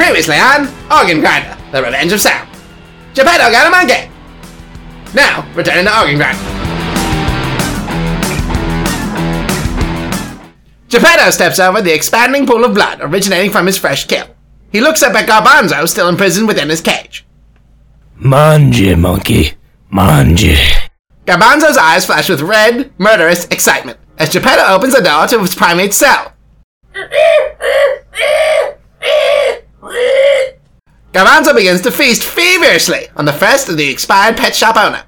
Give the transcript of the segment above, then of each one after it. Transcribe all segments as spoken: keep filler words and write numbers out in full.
Previously on Organ Grinder, The Revenge of Sound. Geppetto got a monkey. Now, returning to Organ Grinder. Geppetto steps over the expanding pool of blood originating from his fresh kill. He looks up at Garbanzo, still imprisoned within his cage. Manji, monkey. Manji. Garbanzo's eyes flash with red, murderous excitement as Geppetto opens the door to his primate's cell. Garbanzo begins to feast feverishly on the first of the expired pet shop owner.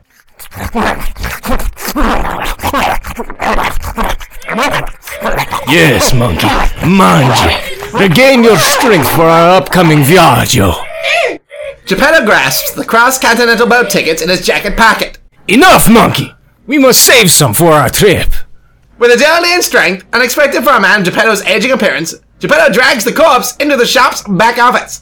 Yes, monkey. Manji. Regain your strength for our upcoming Viaggio. Geppetto grasps the cross-continental boat tickets in his jacket pocket. Enough, monkey. We must save some for our trip. With agility and strength, unexpected for a man of Geppetto's aging appearance, Geppetto drags the corpse into the shop's back office.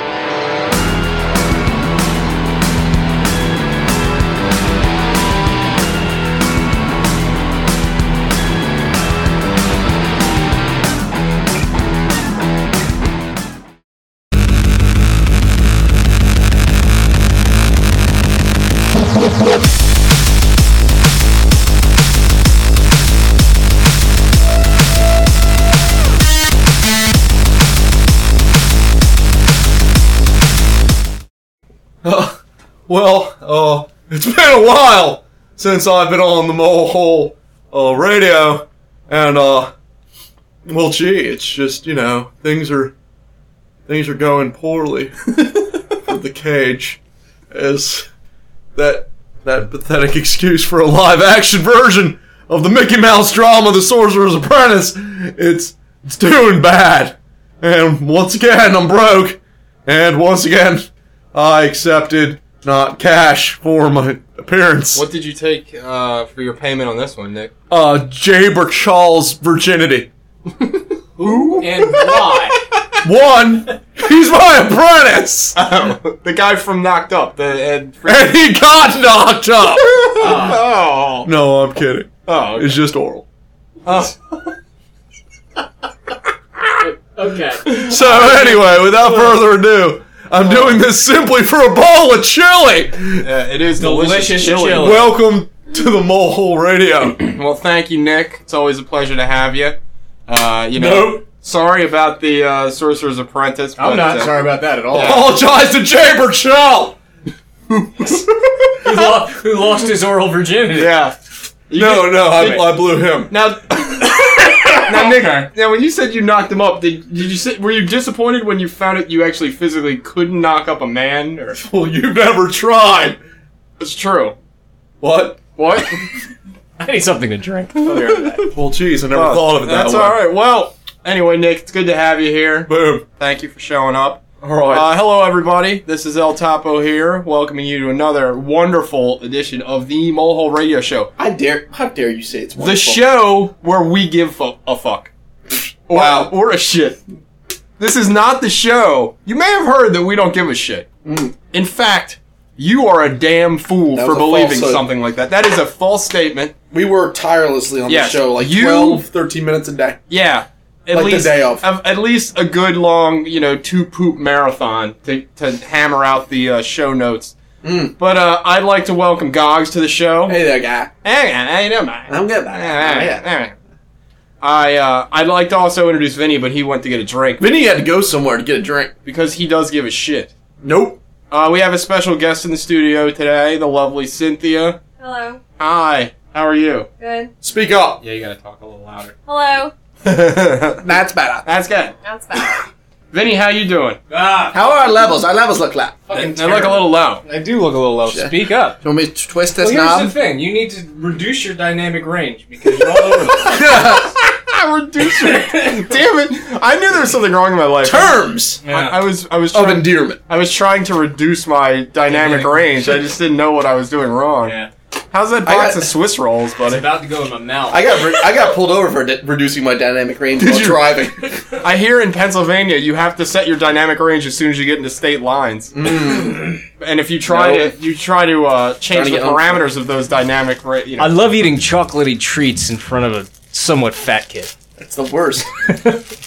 Uh, well, uh, it's been a while since I've been on the Mole Hole uh, radio, and, uh, well, gee, it's just, you know, things are, things are going poorly for the cage, as that, that pathetic excuse for a live-action version of the Mickey Mouse drama, The Sorcerer's Apprentice, it's, it's doing bad, and once again, I'm broke, and once again, I accepted not cash for my appearance. What did you take uh, for your payment on this one, Nick? Uh, Jaber Chawl's virginity. Who and why? One, he's my apprentice! Oh, the guy from Knocked Up. The Ed And he got knocked up! Oh. No, I'm kidding. Oh, okay. It's just oral. Oh. Okay. So anyway, without further ado, I'm doing this simply for a bowl of chili! Yeah, it is delicious, Delicious chili. chili. Welcome to the Mole Hole Radio. Well, thank you, Nick. It's always a pleasure to have you. Uh, you know, Nope. sorry about the uh, Sorcerer's Apprentice. I'm but, not uh, sorry about that at all. Apologize to Jaber Chawl! Who, lo- who lost his oral virginity? Yeah. You No, did- no, I, did- I blew him. Now, now, Nick. Now, when you said you knocked him up, did did you say, were you disappointed when you found out you actually physically couldn't knock up a man? Or Well, you've never tried. it's true. What? What? I need something to drink. Well, geez, I never Oh, thought of it that that's way. all right. Well, anyway, Nick, it's good to have you here. Boom. Thank you for showing up. All right. Uh, hello, everybody. This is El Topo here, welcoming you to another wonderful edition of the Mole Hole Radio Show. I dare, how dare you say it's The wonderful. show where we give fu- a fuck. Or, Wow. or a shit. This is not the show. You may have heard that we don't give a shit. Mm. In fact, you are a damn fool That for was a believing falsehood. something like that. That is a false statement. We work tirelessly on Yes, the show, like you- twelve, thirteen minutes a day. Yeah. At Like the least, day of. At least a good long, you know, two poop marathon to, to hammer out the uh, show notes. Mm. But uh, I'd like to welcome Gogs to the show. Hey there, guy. Hey, how you doing, man? I'm good, man. Yeah. I, uh, I'd like to also introduce Vinny, but he went to get a drink Vinny had to go somewhere to get a drink. because he does give a shit. Nope. Uh, we have a special guest in the studio today, the lovely Cynthia. Hello. Hi, how are you? Good. Speak up. Yeah, you gotta talk a little louder. Hello. That's better. That's good. That's better. Vinny, how you doing? Ah, How are our levels? Our levels look like. fucking They look a little low. I do look a little low. Shit. Speak up. Do you want me to twist Well, this here's the knob? thing. You need to reduce your dynamic range because you're all over the place. Reduce it. Damn it! I knew there was something wrong in my life. Terms Yeah. I, I was, I was of trying, endearment. I was trying to reduce my dynamic range. I just didn't know what I was doing wrong. Yeah. How's that I box got- of Swiss rolls, It's buddy? about to go in my mouth. I got re- I got pulled over for di- reducing my dynamic range while you? driving. I hear in Pennsylvania you have to set your dynamic range as soon as you get into state lines. Mm. And if you try Nope. to, you try to uh, change Trying the to get parameters of those dynamic, ra- you know. I love eating chocolatey treats in front of a somewhat fat kid. It's the worst.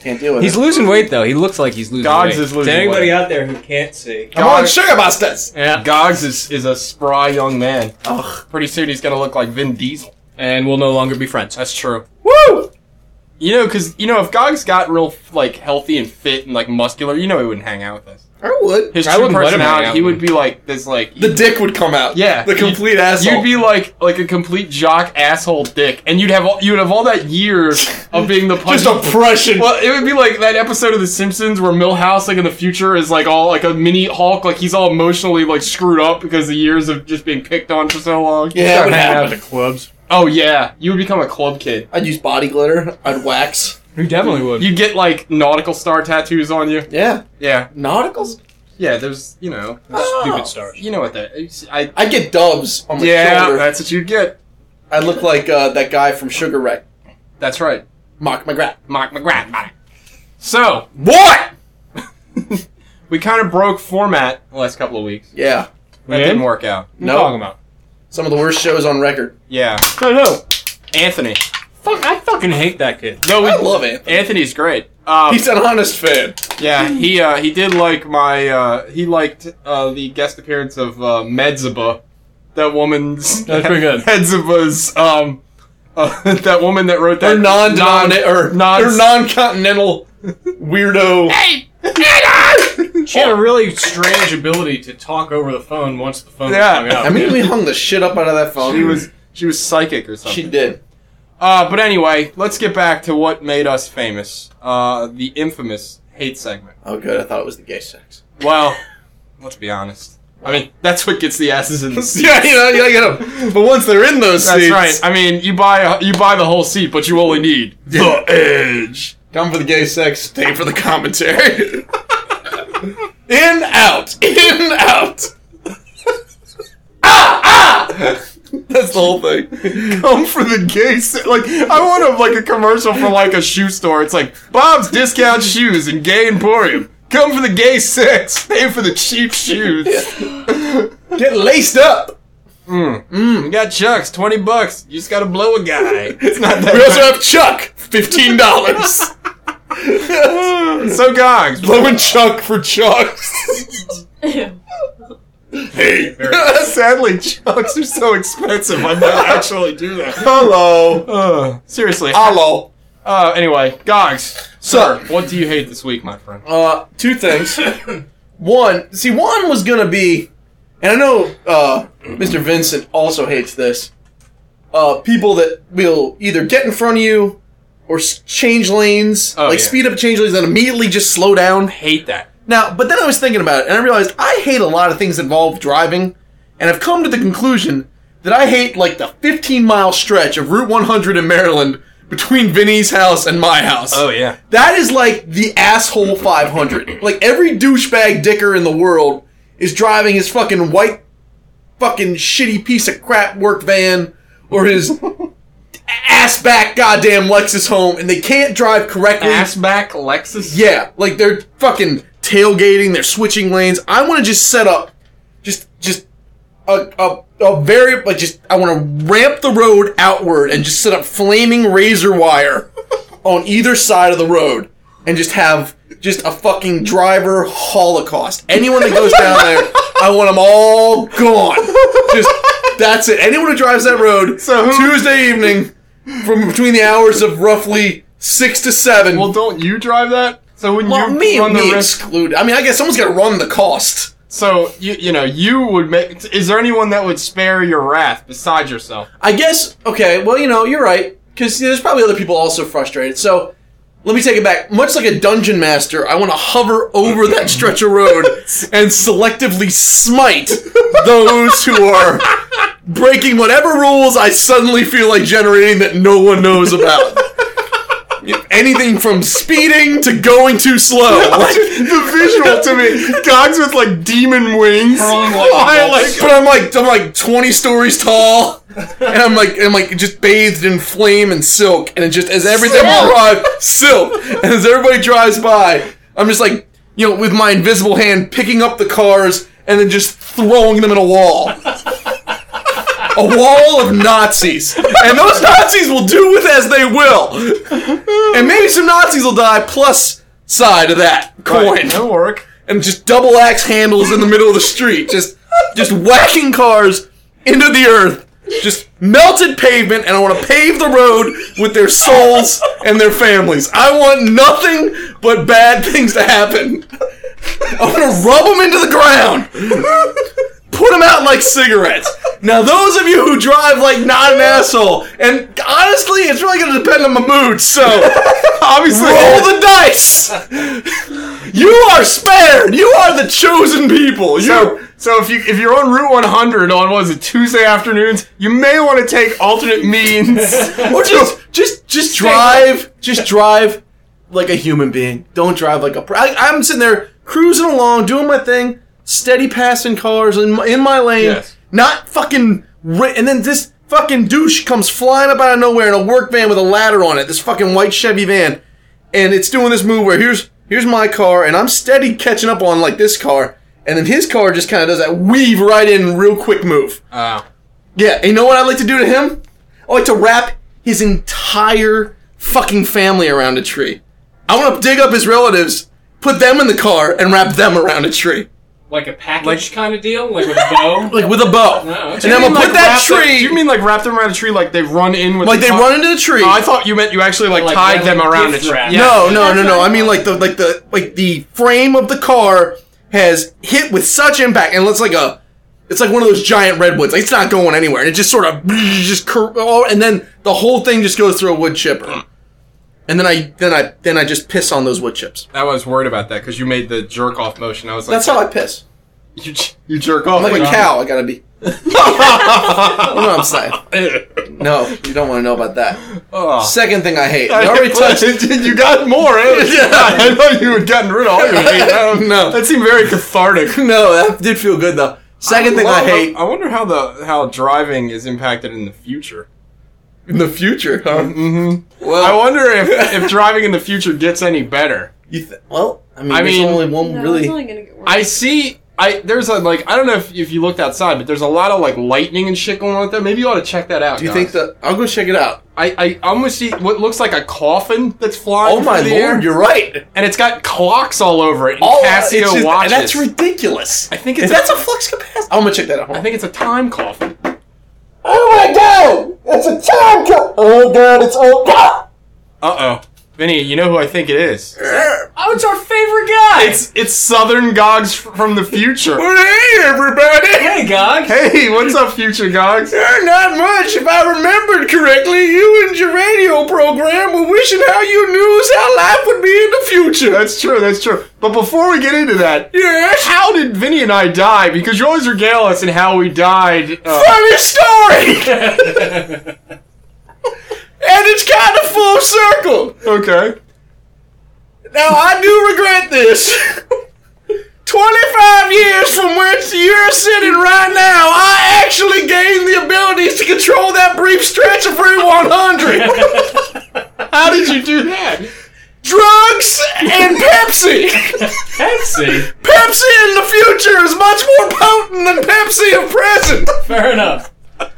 Can't deal with He's it. losing weight though. He looks like he's losing Gogs weight. is losing To anybody weight. out there who can't see, I'm on sugar busters. Yeah. Gogs is, is a spry young man. Ugh. Pretty soon he's gonna look like Vin Diesel. and we'll no longer be friends. That's true. Woo! You know, because, you know, if Gogs got real, like, healthy and fit and, like, muscular, you know he wouldn't hang out with us. I would. His I true wouldn't let him hang personality, out he with would be like this, like... The dick would come out. Yeah. The complete you'd, asshole. You'd be like like a complete jock asshole dick, and you'd have all, you'd have all that years of being the punch. just oppression. Well, it would be like that episode of The Simpsons where Milhouse, like in the future, is like all like a mini Hulk, like he's all emotionally like screwed up because the years of just being picked on for so long. Yeah, it would Hang out happen. at the clubs. Oh yeah, you would become a club kid. I'd use body glitter. I'd wax. We definitely would. You'd get like nautical star tattoos on you. Yeah. Yeah, Nauticals? yeah. There's you know, Stupid stars. you know what that. I I'd get doves on my yeah, shoulder. that's what you'd get. I'd look like uh, that guy from Sugar Wreck. That's right, Mark McGrath. Mark McGrath. So What? we kind of broke format the last couple of weeks. Yeah. That We didn't did? work out. What are you talking about? Some of the worst shows on record. Yeah, No, no. Anthony. Fuck, I fucking hate that kid. No, we I love Anthony. Anthony's great. Um, He's an honest fan. yeah, he uh, he did like my uh, he liked uh, the guest appearance of uh, Medzeba, that woman's That's pretty good. Medzeba's um uh, that woman that wrote that They're non-dominant or non- they're non-continental weirdo. Hey, She had a really strange ability to talk over the phone once the phone Yeah. was hung up. I mean, we hung the shit up out of that phone. she was she was psychic or something. She did. Uh, but anyway, let's get back to what made us famous. Uh, the infamous hate segment. Oh, good. I thought it was the gay sex. Well, let's be honest. I mean, that's what gets the asses in the seat. Yeah, you know, you gotta get them. But once they're in those That's seats, right. I mean, you buy you buy the whole seat, but you only need the edge. come for the gay sex, stay for the commentary. In, out, in, out. ah, ah! That's the whole thing. Come for the gay se- like I want to like a commercial for like a shoe store. It's like Bob's Discount Shoes and Gay Emporium. Come for the gay sex, pay for the cheap shoes. Get laced up. You got Chucks, twenty bucks. You just gotta blow a guy. It's not that We also bad. have Chuck, fifteen dollars. So Gogs, Blowing Chuck for Chucks. Hey. sadly Chucks are so expensive. I might actually do that. Hello. Uh, seriously. Hello. Uh, anyway, Gogs, So- sir, what do you hate this week, my friend? Uh, two things. One, see, one was gonna be, and I know uh, Mister Vincent also hates this. Uh, people that will either get in front of you or s- change lanes, Oh, like yeah. speed up, change lanes, and immediately just slow down. Hate that. Now, but then I was thinking about it, and I realized I hate a lot of things that involve driving, and I've come to the conclusion that I hate like the fifteen mile stretch of Route one hundred in Maryland between Vinny's house and my house. Oh yeah. That is like the asshole five hundred. Like every douchebag dicker in the world is driving his fucking white, fucking shitty piece of crap work van or his ass back goddamn Lexus home, and they can't drive correctly. Ass back Lexus. Yeah, like they're fucking tailgating, they're switching lanes. I want to just set up, just just a a, a very like just I want to ramp the road outward and just set up flaming razor wire on either side of the road and just have just a fucking driver holocaust. Anyone that goes down there, I want them all gone. Just that's it. Anyone who drives that road, So who- Tuesday evening, from between the hours of roughly six to seven. Well, don't you drive that? So when Well, you me run and the me risk, excluded. I mean, I guess someone's got to run the cost. so you you know you would make. Is there anyone that would spare your wrath besides yourself? I guess, okay, well, you know, you're right. Because there's probably other people also frustrated. So, let me take it back. Much like a dungeon master, I want to hover over that stretch of road and selectively smite those who are breaking whatever rules I suddenly feel like generating that no one knows about. Anything from speeding to going too slow. Like, The visual to me, Gogs with like demon wings. I like. but I'm like I'm like twenty stories tall, and I'm like I'm like just bathed in flame and silk, and it just as everything drives silk, and as everybody drives by, I'm just like you know with my invisible hand picking up the cars and then just throwing them in a wall. a wall of Nazis. And those Nazis will do with as they will. And maybe some Nazis will die plus side of that coin. Right, that'll work. And just double axe handles in the middle of the street. Just, just whacking cars into the earth. Just melted pavement, and I want to pave the road with their souls and their families. I want nothing but bad things to happen. I want to rub them into the ground. Put them out like cigarettes. Now, those of you who drive like not an asshole, and honestly, it's really going to depend on my mood, so obviously roll the dice. You are spared. You are the chosen people. You. So, so if you if you're on Route one hundred on what is it Tuesday afternoons, you may want to take alternate means, or just just just drive, just drive like a human being. Don't drive like a. Pr- I, I'm sitting there cruising along, doing my thing, steady passing cars in my, in my lane, yes. not fucking. Ri- and then this fucking douche comes flying up out of nowhere in a work van with a ladder on it. This fucking white Chevy van, and it's doing this move where here's here's my car, and I'm steady catching up on like this car. And then his car just kind of does that weave right in real quick move. Oh. Yeah, and you know what I'd like to do to him? I like to wrap his entire fucking family around a tree. I want to dig up his relatives, put them in the car, and wrap them around a tree. Like a package like, kind of deal? Like with a bow? Like with a bow. No, okay. And then I'm going to like put that tree... Them, do you mean like wrap them around a tree like they run in with Like the they top? run into the tree. Oh, I thought you meant you actually like, like tied like them around a gift tree. wrap. Yeah. No, no, no, no. I mean like the like the like the frame of the car has hit with such impact, and it's like a, it's like one of those giant redwoods. Like, it's not going anywhere, and it just sort of just cur- and then the whole thing just goes through a wood chipper, and then I then I then I just piss on those wood chips. I was worried about that because you made the jerk off motion. I was like, That's how I piss. You you jerk off I'm like a cow. I gotta be. You know what I'm saying? No, you don't want to know about that. Oh. Second thing I hate. You already touched. You got more, eh? Yeah. I thought you had gotten rid of all your hate. No, that seemed very cathartic. No, that did feel good though. Second I thing love, I hate. I wonder how the how driving is impacted in the future. In the future, huh? Mm-hmm. Well, I wonder if if driving in the future gets any better. You th- well, I mean, I there's mean, only one No, really. it's only gonna get worse. I see. I there's a like I don't know if, if you looked outside, but there's a lot of like lightning and shit going on with that. Maybe you ought to check that out. Do you guys. think that? I'll go check it out. I I almost see what looks like a coffin that's flying. Oh my through the lord, air, you're right. and it's got clocks all over it. And All Casio it's just- watches. That's ridiculous. I think it's If a, that's a flux capacitor. I'm gonna check that out. I think it's a time coffin. Oh my god! It's a time co- Oh god! It's oh god! Uh oh, Vinny, you know who I think it is? Oh, it's our favorite guy! It's it's Southern Gogs from the future. Hey everybody! Hey, Gog! Hey, what's up, Future Gogs? Uh, not much. If I remembered correctly, you and your radio program were wishing how you knew how life would be in the future. That's true, that's true. But before we get into that, Yes. how did Vinny and I die? Because you always regale us in how we died. Uh, Funny story. And it's kind of full circle. okay. Now, I do regret this. twenty-five years from which you're sitting right now, I actually gained the abilities to control that brief stretch of Route one hundred. How did you do that? Drugs and Pepsi. Pepsi? Pepsi in the future is much more potent than Pepsi of present. Fair enough.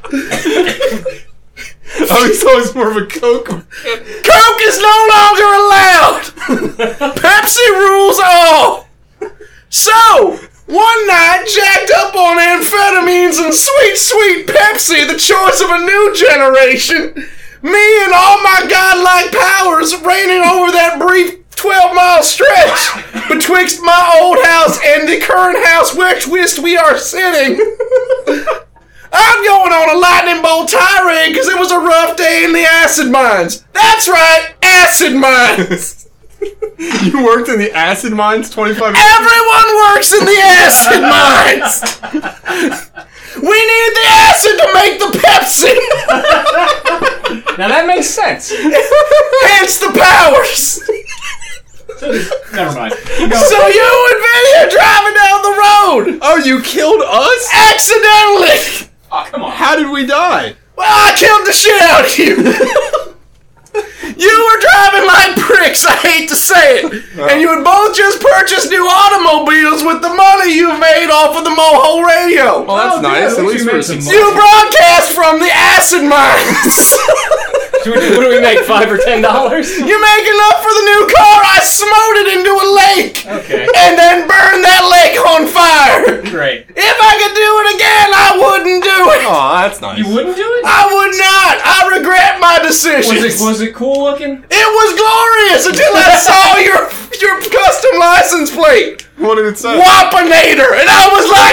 Oh, he's always more of a Coke. Coke is no longer allowed. Pepsi rules all. So, one night, jacked up on amphetamines and sweet, sweet Pepsi, the choice of a new generation, me and all my godlike powers reigning over that brief twelve-mile stretch betwixt my old house and the current house which whist we are sitting. I'm going on a lightning bolt tirade because it was a rough day in the acid mines. That's right, acid mines. You worked in the acid mines twenty-five years? Everyone works in the acid mines. We need the acid to make the Pepsi. Now that makes sense. Hence the powers. Never mind. So you and Vinny are driving down the road. Oh, you killed us? Accidentally. Oh, come on. How did we die? Well, I killed the shit out of you. You were driving like pricks, I hate to say it. And you would both just purchase new automobiles with the money you made off of the Moho radio. Well, that's Oh, nice. good. At At least least you we're made some successful. You broadcast from the acid mines. So what do we make, five or ten dollars? You make enough for the new car, I smote it into a lake. Okay. And then burn that lake on fire. Great. If I could do it again, I wouldn't do it. Oh, that's nice. You wouldn't do it? I would not. I regret my decision. Was it was it cool looking? It was glorious until I saw your your custom license plate. What did it say? Whoppinator. And I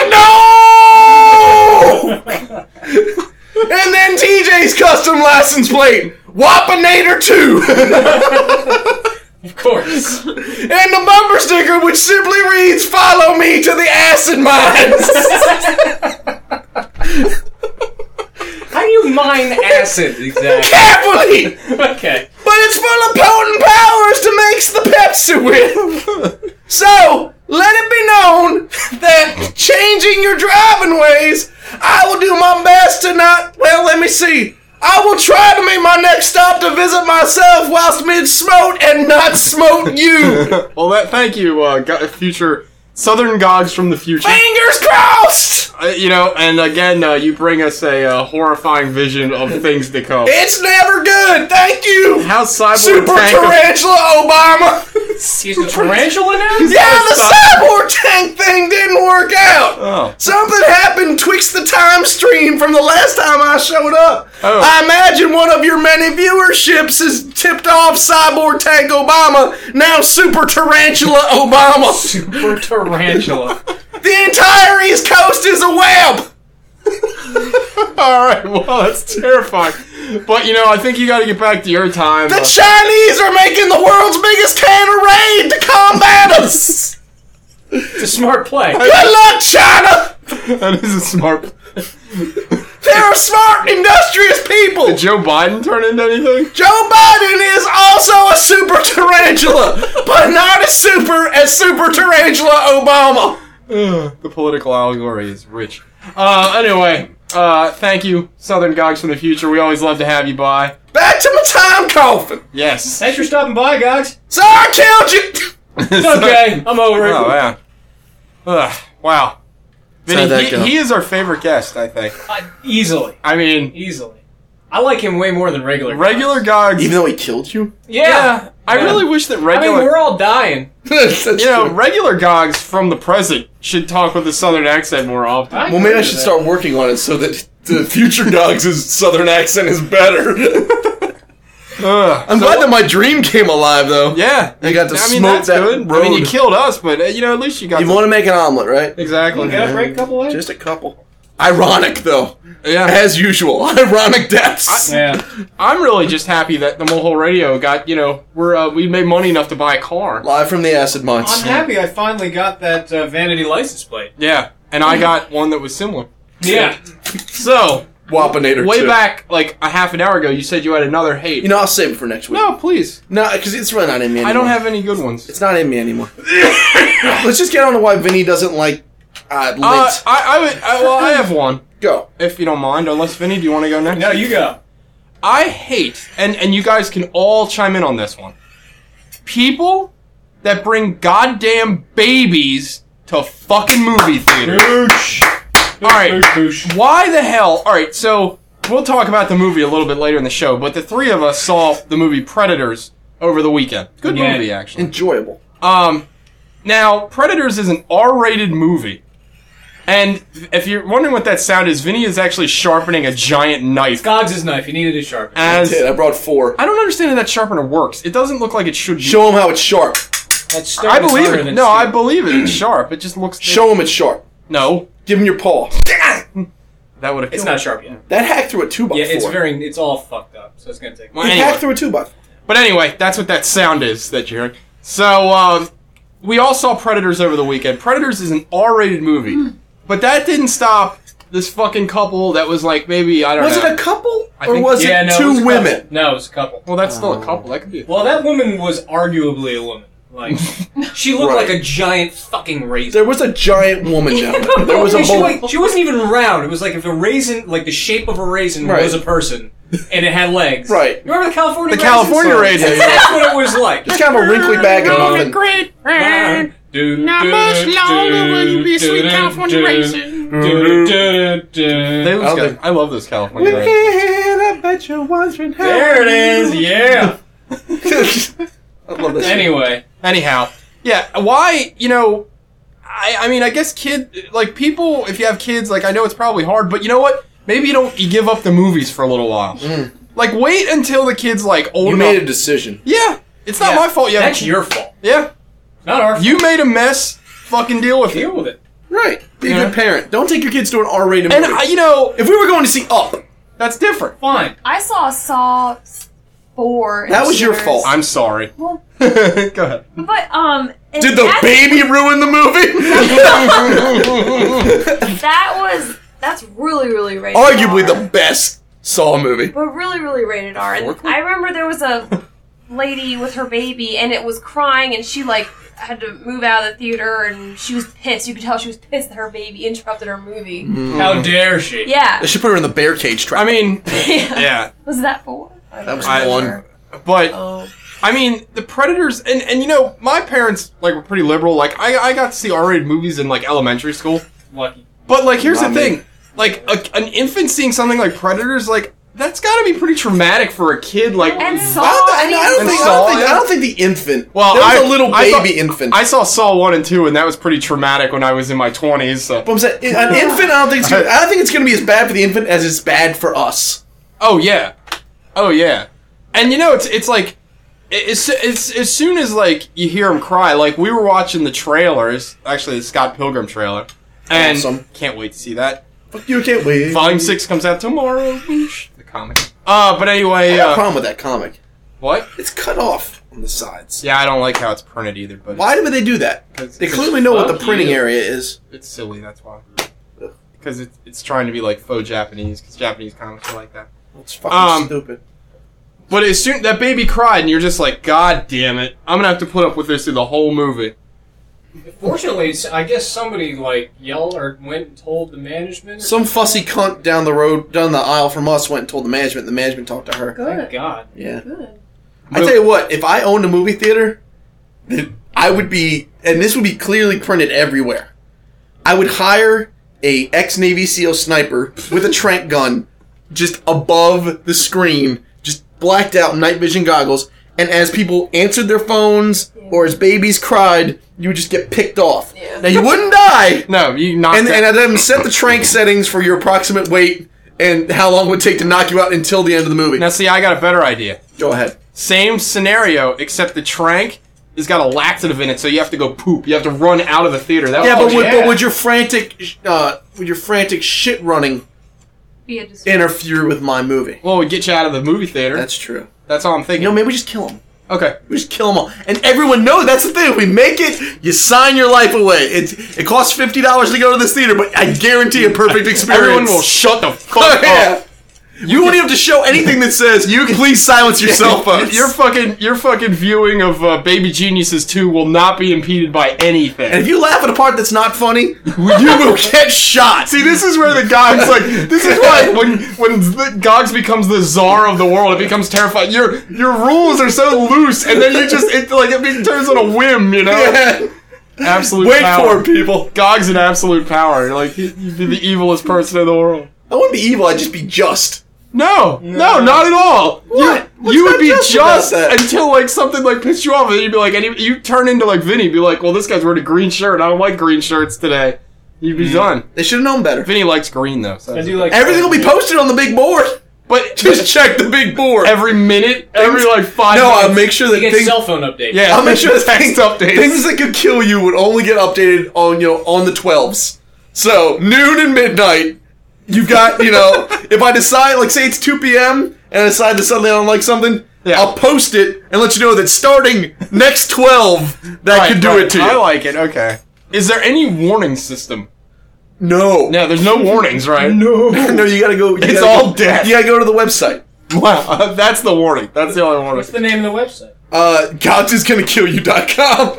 was like, no! And then T J's custom license plate. Whoppinator two. Of course. And the bumper sticker, which simply reads, follow me to the acid mines. How do you mine acid exactly? Carefully. Okay. But it's full of potent powers to mix the Pepsi with. So, let it be known that changing your driving ways, I will do my best to not, well, let me see. I will try to make my next stop to visit myself whilst mid-smote and not smote you. Well, that, thank you, uh, go- future Southern Gods from the future. Fingers crossed! Uh, you know, and again, uh, you bring us a uh, horrifying vision of things to come. It's never good, thank you! How cyborg Super tank of- Tarantula Obama! He's a tarantula now? Yeah, the cyborg tank thing didn't work out! Oh. Something happened twixt the time stream from the last time I showed up. Oh. I imagine one of your many viewerships is tipped off Cyborg Tank Obama, now Super Tarantula Obama. Super tarantula. The entire East Coast is a web! Alright, well, that's terrifying. But, you know, I think you gotta get back to your time. The uh, Chinese are making the world's biggest Tanner raid to combat us! It's a smart play. Good luck, China! that is a smart... They're smart, industrious people! Did Joe Biden turn into anything? Joe Biden is also a super tarantula, but not as super as Super Tarantula Obama. Ugh, the political allegory is rich. Uh, anyway, uh, thank you, Southern Gogs from the future. We always love to have you by. Back to my time coffin. Yes. Thanks for stopping by, Gogs. Sorry I killed you. It's okay. I'm over it. Oh, yeah. Ugh, wow. Vinny, How'd that he, go? he is our favorite guest, I think. Uh, easily. I mean, Easily. I like him way more than regular regular Gogs. Gogs... Even though he killed you? Yeah. yeah, I Yeah. really wish that I regular... mean, we're all dying. That's you know, true. regular Gogs from the present should talk with a Southern accent more often. I Well, maybe I agree should with start working on it so that the future Dogs' southern accent is better. Ugh. I'm glad that my dream came alive, though. Yeah. I got to I mean, smoke that's that good. road. I mean, you killed us, but, uh, you know, at least you got You to... want to make an omelet, right? Exactly. that. You got to break a couple eggs? Just a couple. Ironic, though. Yeah. As usual. Ironic deaths. Yeah. I'm really just happy that the Mohole Radio got, you know, we're uh, we made money enough to buy a car. Live from the acid mines. I'm happy I finally got that uh, vanity license plate. Yeah, and I got one that was similar. Yeah. So, Whoppinator way two. back, like a half an hour ago, you said you had another hate. You know, I'll save it for next week. no, please. No, because it's really not in me anymore. I don't have any good ones. It's not in me anymore. Let's just get on to why Vinny doesn't like uh, lint. Uh, I, I would. I, well, I have one, Go. if you don't mind. Unless Vinny, do you want to go next? No, you go. I hate, and and you guys can all chime in on this one. People that bring goddamn babies to fucking movie theaters. Boosh. All right. Boosh, boosh. Why the hell? All right, so we'll talk about the movie a little bit later in the show, but the three of us saw the movie Predators over the weekend. Good Yeah. movie, actually. Enjoyable. Um, now Predators is an R-rated movie, and if you're wondering what that sound is, Vinny is actually sharpening a giant knife. Gogs' knife. He needed it sharpened. As I brought four. I don't understand how that sharpener works. It doesn't look like it should be. Show him how it's sharp. That stone I is believe harder it. than No, I steel. believe it. It's sharp. It just looks. Show him it's sharp. No, Give him your paw. that would have. It's not sharp yet. That hacked through a two by Yeah, four. it's very. It's all fucked up. So it's gonna take. Well, He anyway. hacked through a two by four. But anyway, that's what that sound is that you're hearing. So, um, we all saw Predators over the weekend. Predators is an R-rated movie. But that didn't stop this fucking couple that was like, maybe, I don't Was know. it a couple? I Or think- was Yeah, it no, two it was a women? couple. No, it was a couple. Well, that's still a couple. That could be a Well, that woman was arguably a woman. Like, she looked Right. like a giant fucking raisin. There was a giant woman down there. There was I a mean, she, bowl. like, she wasn't even round. It was like if a raisin, like the shape of a raisin, Right. was a person. and it had legs. Right. Remember the California The raisins? California raisins. That's what it was like. It's kind of a wrinkly bag of muffin. Great friend. Not much longer will you be sweet California raisin. They was I don't good. think- I love those California raisins. I bet you once when There it is. Yeah. I love this. Anyway, Anyhow, yeah. Why? You know, I. I mean, I guess kid like people. If you have kids, like I know it's probably hard, but you know what? Maybe you don't. You give up the movies for a little while. Like wait until the kid's like old You enough. made a decision. Yeah, it's not yeah, my fault. Yeah, that's your fault. yeah. Not our fault. You made a mess. Fucking deal with it. Deal with it. Right. Be a Yeah. good parent. Don't take your kids to an R-rated movie. And I, you know, if we were going to see Up, that's different. Fine. I saw Saw four. in That was your theaters. fault. I'm sorry. Well, Go ahead. but um, and did the that- baby ruin the movie? That was that's really really rated Arguably R. the best Saw movie. but really really rated R. And Fourth one? I remember there was a lady with her baby, and it was crying, and she like had to move out of the theater, and she was pissed. You could tell she was pissed that her baby interrupted her movie. How dare she? Yeah. They should put her in the bear cage trap. I mean, yeah. yeah, Was that four? I don't That was remember. one. but Oh. I mean, the Predators, and, and you know, my parents like were pretty liberal. Like, I I got to see R-rated movies in like elementary school. Lucky. But like, here's Not the me. thing: like, a, an infant seeing something like Predators, like that's got to be pretty traumatic for a kid. Like, And I Saw. don't, I I, mean, don't And think, I, Saw, don't think, yeah. I don't think the infant. well, there was I, a little I baby saw, infant. I saw Saw one and two, and that was pretty traumatic when I was in my twenties. So. But I'm saying, an infant. I don't think it's. Gonna, I don't think it's going to be as bad for the infant as it's bad for us. Oh yeah, oh yeah, and you know it's it's like it's it's as soon as like you hear him cry. Like we were watching the trailers, actually the Scott Pilgrim trailer, and Awesome. can't wait to see that. Fuck you, can't wait. Volume six comes out tomorrow. Whoosh. The comic. Uh, but anyway, I got a uh, problem with that comic. what? It's cut off on the sides. Yeah, I don't like how it's printed either. But Why would they do that? Because They clearly know what the fuck printing you. area is. it's silly. That's why. Because it's it's trying to be like faux Japanese. Because Japanese comics are like that. It's fucking Um, stupid. But as soon that baby cried, and you're just like, God damn it! I'm gonna have to put up with this through the whole movie. Fortunately, s- I guess somebody like yelled or went and told the management. Some fussy cunt down the road, down the aisle from us, went and told the management. The management talked to her. Thank Good. God. Yeah. Good. I tell you what, if I owned a movie theater, then I would be, and this would be clearly printed everywhere. I would hire a ex-Navy SEAL sniper with a trank gun just above the screen, just blacked out night vision goggles, and as people answered their phones or as babies cried, you would just get picked off. Yeah. Now you wouldn't die, No, you knocked and, that- and I'd have them set the trank settings for your approximate weight and how long it would take to knock you out until the end of the movie. Now, see, I got a better idea. Go ahead. Same scenario, except the trank has got a laxative in it, so you have to go poop. You have to run out of the theater. That Yeah, was, but, would, yeah. but would your frantic, uh, would your frantic shit running Be a dis- interfere with my movie? well, it would get you out of the movie theater. That's, That's true. all I'm thinking. You know, maybe we just kill them. Okay. We just kill them all, and everyone knows that's the thing. If we make it, you sign your life away. It it costs fifty dollars to go to this theater, but I guarantee a perfect experience. Everyone will shut the fuck Oh, up. yeah. You won't even have to show anything that says you please silence your cell phones. Your fucking your fucking viewing of uh, Baby Geniuses two will not be impeded by anything. And if you laugh at a part that's not funny, you will get shot. See, this is where the Gogs like. This is why when when the Gogs becomes the czar of the world, it becomes terrifying. Your your rules are so loose, and then you just it like it be- turns on a whim, you know. Yeah. Absolute Wait power. for it, people. Gog's an absolute power. Like you- you'd be the evilest person in the world. I wouldn't be evil. I'd just be just. No, no, not at all. What? You, What's you would not be just just about that? until like something like pissed you off, and then you'd be like, and you, you turn into like Vinny, be like, well, this guy's wearing a green shirt. I don't like green shirts today. You'd be done. They should have known better. Vinny likes green though. So I do like Everything will be posted on the big board. but Just check the big board. every minute, every like five. no, I'll minutes. make sure You that get things. cell phone updates. Yeah, I'll make sure that text things, updates. things that could kill you would only get updated on you know on the twelves. So noon and midnight, you got you know. If I decide, like, say it's two p.m. and I decide to suddenly I don't like something, Yeah. I'll post it and let you know that starting next twelve, that Right, could do right. it to you. I like it. Okay. Is there any warning system? no, No, there's no warnings, right? no, no. You gotta go. You It's gotta all go, death. You gotta go to the website. Wow, that's the warning. That's the only warning. What's the name of the website? Uh, gods is gonna kill you dot com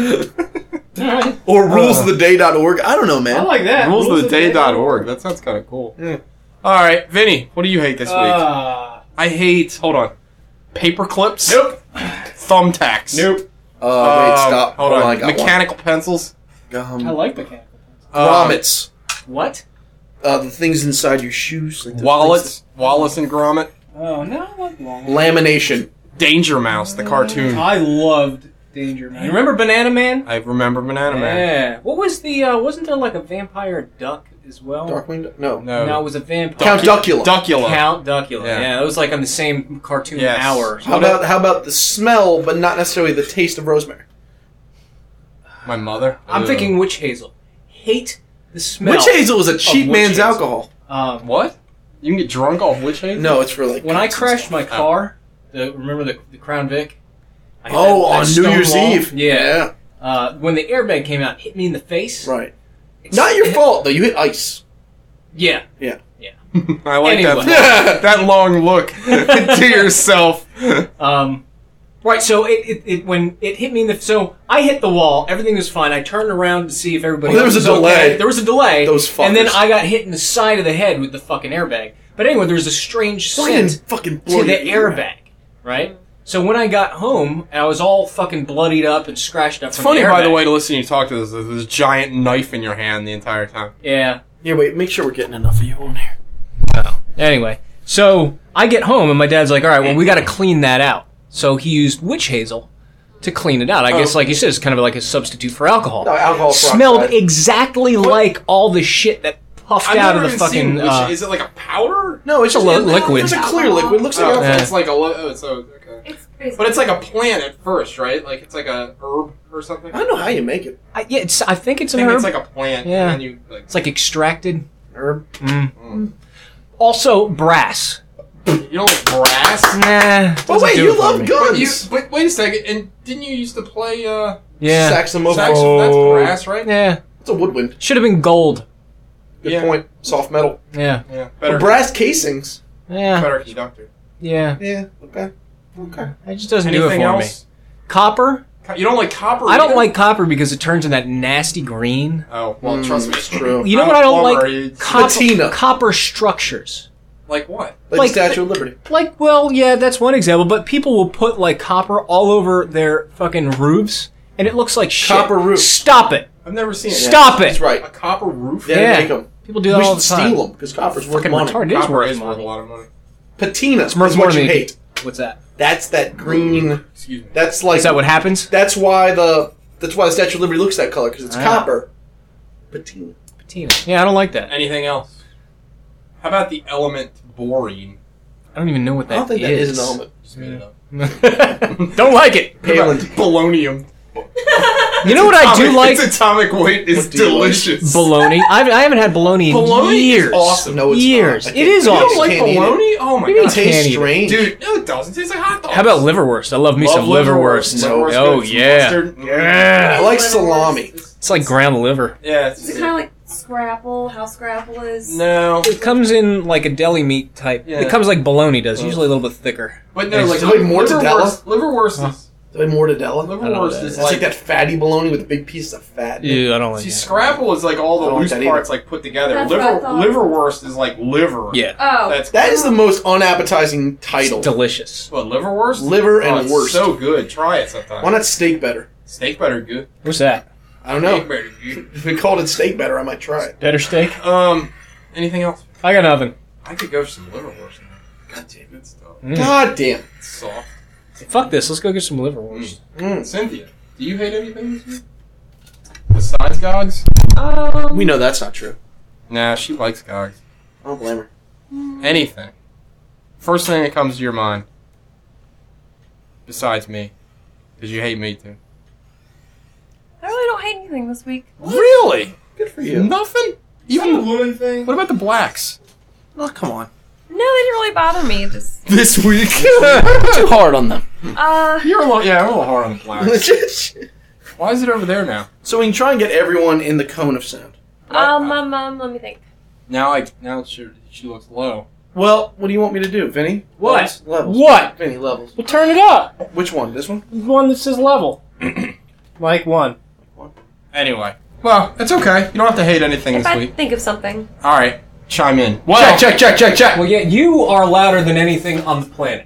Alright. or rules of the day dot org. I don't know, man. I like that. Rules of the day dot org. That sounds kind of cool. All right, Vinny, what do you hate this week? Uh, I hate. Hold on. Paper clips. Nope. Thumbtacks. Nope. Uh, wait, Um, stop. Hold, Hold on. I got Mechanical pencils. one. Um, I like mechanical. Um, grommets. What? Uh, the things inside your shoes. Like the Wallets. Wallace and Gromit. Oh no, I like long. things- Lamination. Danger Mouse, the cartoon. I loved Danger Man. You remember Banana Man? I remember Banana Man. Yeah. What was the? Uh, wasn't there like a vampire duck as well? Darkwing? Duck? No. No. No, it was a vampire. Count Duckula. Duckula. Count Duckula. Yeah. Yeah. that was like on the same cartoon Yes. hour. How about how about the smell, but not necessarily the taste of rosemary? My mother. I'm Ugh. thinking witch hazel. Hate the smell. Witch hazel is a cheap witch man's hazel. alcohol. Um, What? You can get drunk off witch hazel? No, it's for like. when I cuts and crashed stuff. my car, the, remember the, the Crown Vic? I hit Oh, that- that on New stone Year's wall. Eve. Yeah. Uh, when the airbag came out, it hit me in the face. Right. Not your fault though. You hit ice. Yeah. Yeah. I like Anyway. that that long look to yourself. Um, right. So it, it, it when it hit me in the so I hit the wall. Everything was fine. I turned around to see if everybody. Oh, there else was a okay. delay. There was a delay. Those And then fuckers. I got hit in the side of the head with the fucking airbag. But anyway, there was a strange Fucking scent fucking blow to the your ear airbag. Right. So when I got home, I was all fucking bloodied up and scratched up. It's from funny, the by the airbag. way, to listen to you talk to this. There's this giant knife in your hand the entire time. Yeah. Yeah, wait. Make sure we're getting enough of you on here. Anyway, so I get home and my dad's like, all right, well, we got to clean that out. So he used witch hazel to clean it out. I guess, Oh. like you said, it's kind of like a substitute for alcohol. No, alcohol Smelled peroxide. exactly like all the shit that puffed I've out of never the even fucking. seen witch- Uh, is it like a powder? No, it's It's a just li- liquid. It's a clear liquid. Looks like Oh, alcohol. it's like a. Li- oh, it's a okay. It's crazy. But it's like a plant at first, right? Like it's like a herb or something. I don't know how you make it. I, yeah, it's, I think it's I an think herb. it's like a plant. Yeah. And then you like. it's like extracted. Herb. Also, brass. You don't like brass. Nah. Oh doesn't wait, do you it for love me. guns. But you. But wait a second. And didn't you used to play uh Yeah. Saxophone. saxophone? That's brass, right? Yeah. It's a woodwind. Should have been gold. Good Yeah. point. Soft metal. Yeah. Yeah. But Better. brass casings. Yeah. Better conductor. Yeah. Yeah. Okay. Okay. It just doesn't Anything do it for else? me. Copper. Co- You don't like copper? I don't either? like copper because it turns in that nasty green. Oh well, trust me, It's true. You know I'm what a I don't plumber, like? it's- Copper, Patina. copper structures. Like what? Like, Like the Statue of Liberty. Like, well, yeah, that's one example, but people will put like copper all over their fucking roofs, and it looks like shit. Copper roof. Stop it! I've never seen it. Stop That's it! right. A copper roof? They Yeah. make them. People do that We all should the time. steal them because copper's worth Fucking money. retarded. It is Copper worth is worth a money. lot of money. Patina is worth what more you than- hate. What's that? That's that green. Excuse me. That's like. Is that what happens? That's why the. That's why the Statue of Liberty looks that color because it's Ah. copper. Patina. Patina. Yeah, I don't like that. Anything else? How about the element borine? I don't even know what that I don't think that is. is an element. Just made it up. Don't like it. Palin. Polonium. You know what I do Atomic- like? Its atomic weight is What do you like? delicious. Bologna. I've, I haven't had bologna in Bologna is years. awesome. No, it's years. not. I It can't- is you You awesome. don't like can't eat it. bologna? Oh my Maybe god. it's It tastes Can't eat it. strange. Dude, no it doesn't. It tastes like hot dogs. How about liverwurst? I love me Love some liverwurst. No. Liverwurst Oh, good. Some yeah. mustard. I like salami. It's like ground liver. Yeah. Is It's, it kind of like Scrapple? How Scrapple is? no. It comes in like a deli meat type. Yeah. It comes like bologna does, usually a little bit thicker. But no, like Is it like mortadella? liverwurst, liverwurst is Like mortadella. liverwurst that. is It's like, like, that fatty bologna with the big piece of fat. Ew, I don't like see that. scrapple is like all I the don't loose like that parts like put together. That's what I Liver thought. liverwurst is like liver. Yeah. Oh. That's That is the most unappetizing title. It's delicious. what liverwurst. Liver Oh, and it's wurst. so good. Try it sometime. Why not steak better? Steak butter good. What's that? I don't Steak know. butter good. If we called it steak better, I might try it. Better steak? Um, anything else? I got nothing. I could go for some liverwurst. God damn, good stuff. Mm. God damn. It's soft. Fuck this. Let's go get some liverwurst. Mm. Cynthia, do you hate anything this week? Besides Gogs? Um. We know that's not true. Nah, she likes Gogs. I don't blame her. Anything. First thing that comes to your mind. Besides me. Because you hate me too. I really don't hate anything this week. Really? Good for you. Nothing? Even the woman thing? What about the blacks? Oh, come on. No, they didn't really bother me. Just This week. Too hard on them. uh. You're a little, yeah, I'm a little hard on the blacks. Why is it over there now? So we can try and get everyone in the cone of sound. Um. Um. Um. Let me think. Now I now she, she looks low. Well, what do you want me to do, Vinny? What? Levels. Levels. What? Vinny, levels. Well, turn it up. Which one? This one? The one that says level. Like one. Anyway. Well, it's okay. You don't have to hate anything If this I week. think of something. Alright. chime in. Well, Check, check, check, check, check. Well, yeah, you are louder than anything on the planet.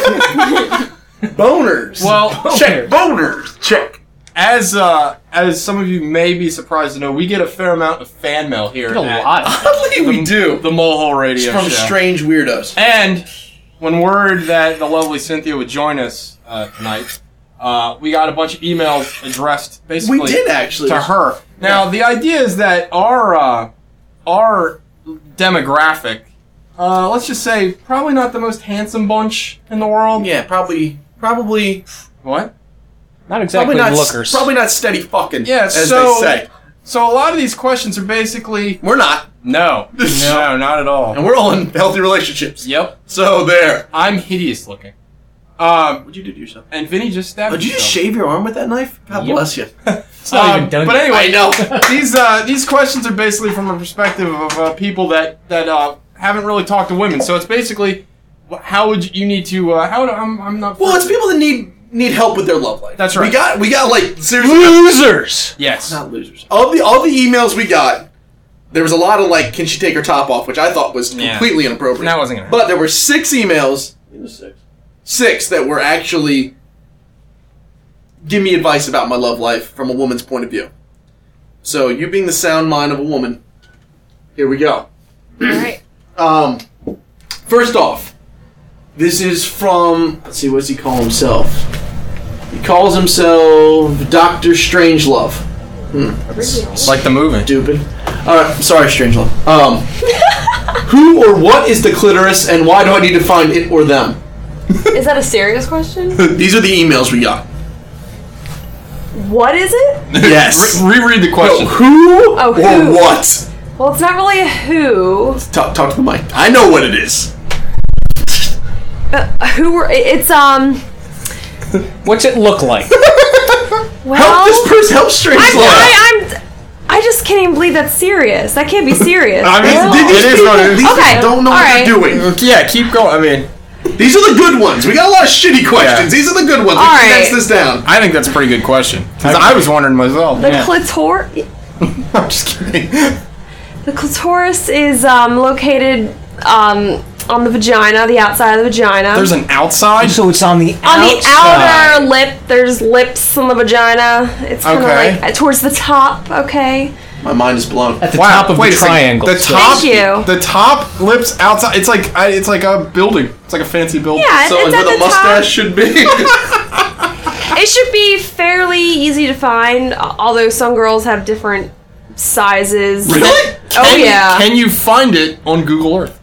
Boners. Well, check boners. Check. as uh, as some of you may be surprised to know, we get a fair amount of fan mail here A at lot. Oddly, we do. the Molehole Radio From Show. strange weirdos. And when word that the lovely Cynthia would join us uh, tonight, uh, we got a bunch of emails addressed basically We did actually. to her. Now, the idea is that our uh, our demographic, uh, let's just say, probably not the most handsome bunch in the world. Yeah, probably, probably, What? Not exactly probably not, lookers. probably not steady fucking. Yeah, as so, they say. So a lot of these questions are basically We're not, no, no, not at all. and we're all in healthy relationships. Yep, So there. I'm hideous looking. Um, What'd you do to yourself? and Vinny just stabbed Oh, did you just himself. shave your arm with that knife? God Yep. bless you. It's not Um, even done But yet. anyway, I know. these uh, these questions are basically from a perspective of uh, people that that uh, haven't really talked to women. So it's basically, wh- how would you, you need to? Uh, how would I'm I'm not. Well, it's people that need need help with their love life. That's right. We got we got like seriously Losers! Yes. not losers. All the all the emails we got, there was a lot of like, can she take her top off, which I thought was Yeah. completely inappropriate. That wasn't gonna But there were six emails. It was six. Six that were actually give me advice about my love life from a woman's point of view. So you being the sound mind of a woman, here we go. Alright. Um, first off, this is from, let's see, what does he call himself? He calls himself Doctor Strangelove. Like the movie. Stupid. Alright, sorry, Strangelove. Um, who or what is the clitoris, and why do I need to find it or them? Is that a serious question? These are the emails we got. What is it? Yes. Re- reread the question. No, who Oh, or who? what? Well, it's not really a who. Talk, talk to the mic. I know what it is. Uh, who were? it- It's um. What's it look like? Well, Help this person. Help Strangelove. I, I, I'm. I just can't even believe that's serious. That can't be serious. I mean, Well, it is what it is. These Okay, people don't know all what right. they're doing. Yeah, keep going. I mean, These are the good ones. We got a lot of shitty questions. Yeah. These are the good ones. We All can right. condense this down. I think that's a pretty good question because I was wondering myself. the Yeah. clitor. I'm just kidding. The clitoris is um, located um, on the vagina, the outside of the vagina. There's an outside. So it's on the on the outside. outer lip, there's lips on the vagina. It's kind of Okay. like uh, towards the top. Okay. My mind is blown. At the Wow, top of wait the a second. triangle. The top. Thank you. The top lips outside. It's like I, it's like a building. It's like a fancy building. Yeah, So it's like at where the the top. mustache should be. It should be fairly easy to find, uh, although some girls have different sizes. Really? Oh Can- yeah. Can you find it on Google Earth?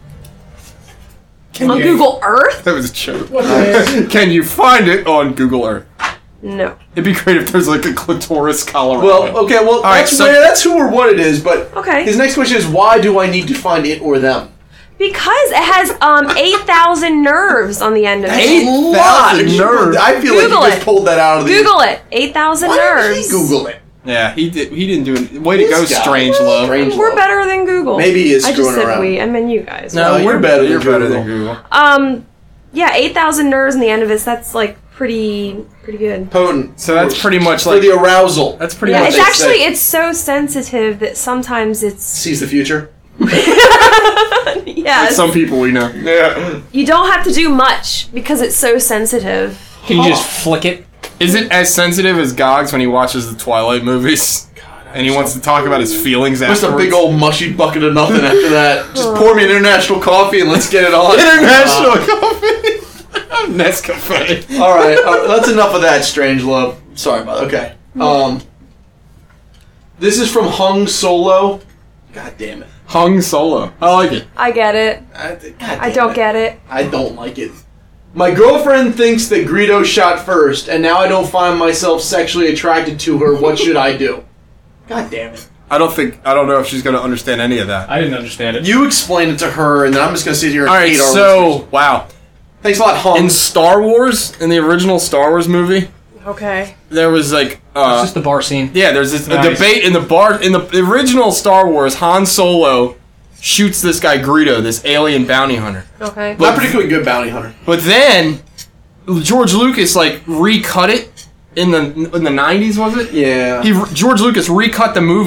on Google Earth? That was a joke. Can you find it on Google Earth? No. It'd be great if there's like a clitoris Colorado. Well, okay, well, right, that's, so- where, that's who or what it is, but Okay. his next question is, why do I need to find it or them? Because it has um eight thousand nerves on the end of That's it. a lot. thousand nerves. I feel Google like you just it. pulled that out of the... Google it. eight thousand Why nerves. did he Google it? yeah, he did. He didn't do it. Way to go, This guy. Strange Love. Strange We're Love. better than Google. Maybe he is I just screwing said around. we. I mean you guys. No, you're better than You're better Google. than Google. Um, yeah, eight thousand nerves in the end of it. That's like pretty, pretty good. Potent. So that's pretty much For like the arousal. that's pretty Yeah, much. it's they actually say. it's so sensitive that sometimes it's Sees the future. yes. Some people we know. Yeah. You don't have to do much because it's so sensitive. Can you just flick it? Is it as sensitive as Gogs when he watches the Twilight movies? And he wants to talk about his feelings Just a afterwards. big old mushy bucket of nothing after that. Just pour me an international coffee and let's get it on. international coffee. Nescafe. All right, uh, that's enough of that, Strange Love. Sorry about that. Okay. Um, this is from Hung Solo. God damn it. Hung Solo. I like it. I get it. I, God I damn don't it. get it. I don't like it. My girlfriend thinks that Greedo shot first, and now I don't find myself sexually attracted to her. What should I do? God damn it. I don't think I don't know if she's going to understand any of that. I didn't understand it. You explain it to her, and then I'm just going to sit here and All right, hate our so listeners. wow. Thanks a lot, Hung. In Star Wars, in the original Star Wars movie, Okay. there was like uh, It's just the bar scene. yeah, there's this a Nice. debate in the bar in the original Star Wars. Han Solo shoots this guy Greedo, this alien bounty hunter. Okay. Not particularly good bounty hunter. But then George Lucas like recut it in the in the nineties, was it? Yeah. He George Lucas recut the movie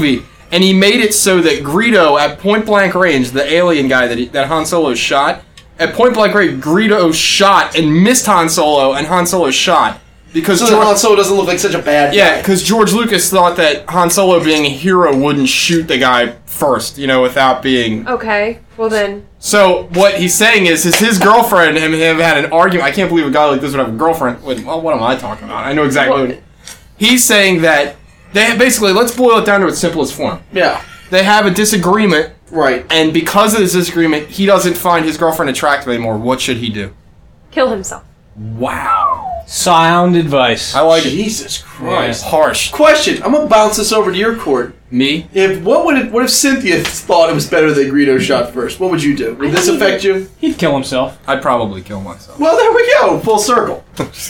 and he made it so that Greedo, at point blank range, the alien guy that he, that Han Solo shot, at point blank range, Greedo shot and missed Han Solo, and Han Solo shot. Because So George, Han Solo doesn't look like such a bad guy. yeah, because George Lucas thought that Han Solo, being a hero, wouldn't shoot the guy first, you know, without being... Okay, well then. So what he's saying is, is his girlfriend and him had an argument. I can't believe a guy like this would have a girlfriend. Wait, well, what am I talking about? I know exactly what... He's saying that, they basically, let's boil it down to its simplest form. Yeah. They have a disagreement, Right. and because of this disagreement, he doesn't find his girlfriend attractive anymore. What should he do? Kill himself. Wow. Sound advice. I like it. Jesus Christ. Harsh. Question. I'm gonna bounce this over to your court. Me? If what would it, what if Cynthia thought it was better that Greedo shot first? What would you do? Would this affect you? He'd kill himself. I'd probably kill myself. Well, there we go. Full circle.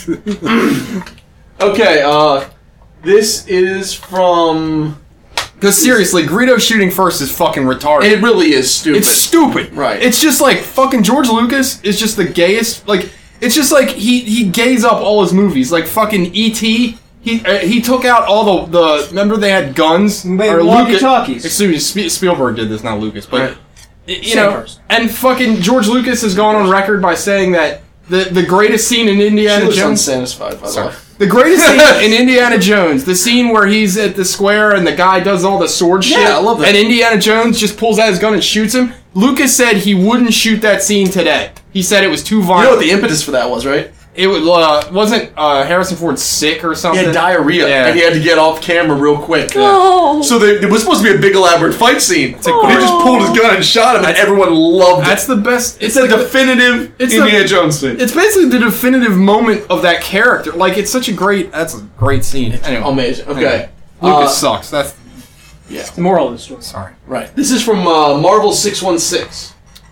Okay. Uh, this is from. Because seriously, Greedo shooting first is fucking retarded. It really is stupid. It's stupid. Right. It's just like fucking George Lucas is just the gayest. Like, it's just like he he gays up all his movies. Like fucking E T He uh, he took out all the the. Remember they had guns Wait, or walkie-talkies. Excuse me, Sp- Spielberg did this, not Lucas. But Right. y- you Same know, person. and fucking George Lucas has gone on record by saying that the the greatest scene in She Indiana looks Jones. unsatisfied, by the way. The greatest scene in Indiana Jones, the scene where he's at the square and the guy does all the sword shit, Yeah, I love that. and Indiana Jones just pulls out his gun and shoots him. Lucas said he wouldn't shoot that scene today. He said it was too You know violent. what the impetus for that was, right? it was, uh, wasn't uh, Harrison Ford sick or He something? had diarrhea, Yeah. and he had to get off camera real quick. Oh. So there, there was supposed to be a big elaborate fight scene. But he just pulled his gun and shot him, and everyone loved it. That's the best. It's a definitive it's Indiana the- Jones scene. It's basically the definitive moment of that character. Like, it's such a great. That's a great scene. Anyway, Amazing. Okay. Anyway. Lucas Uh, sucks. That's The moral of the story. sorry. Right. This is from uh, Marvel six one six.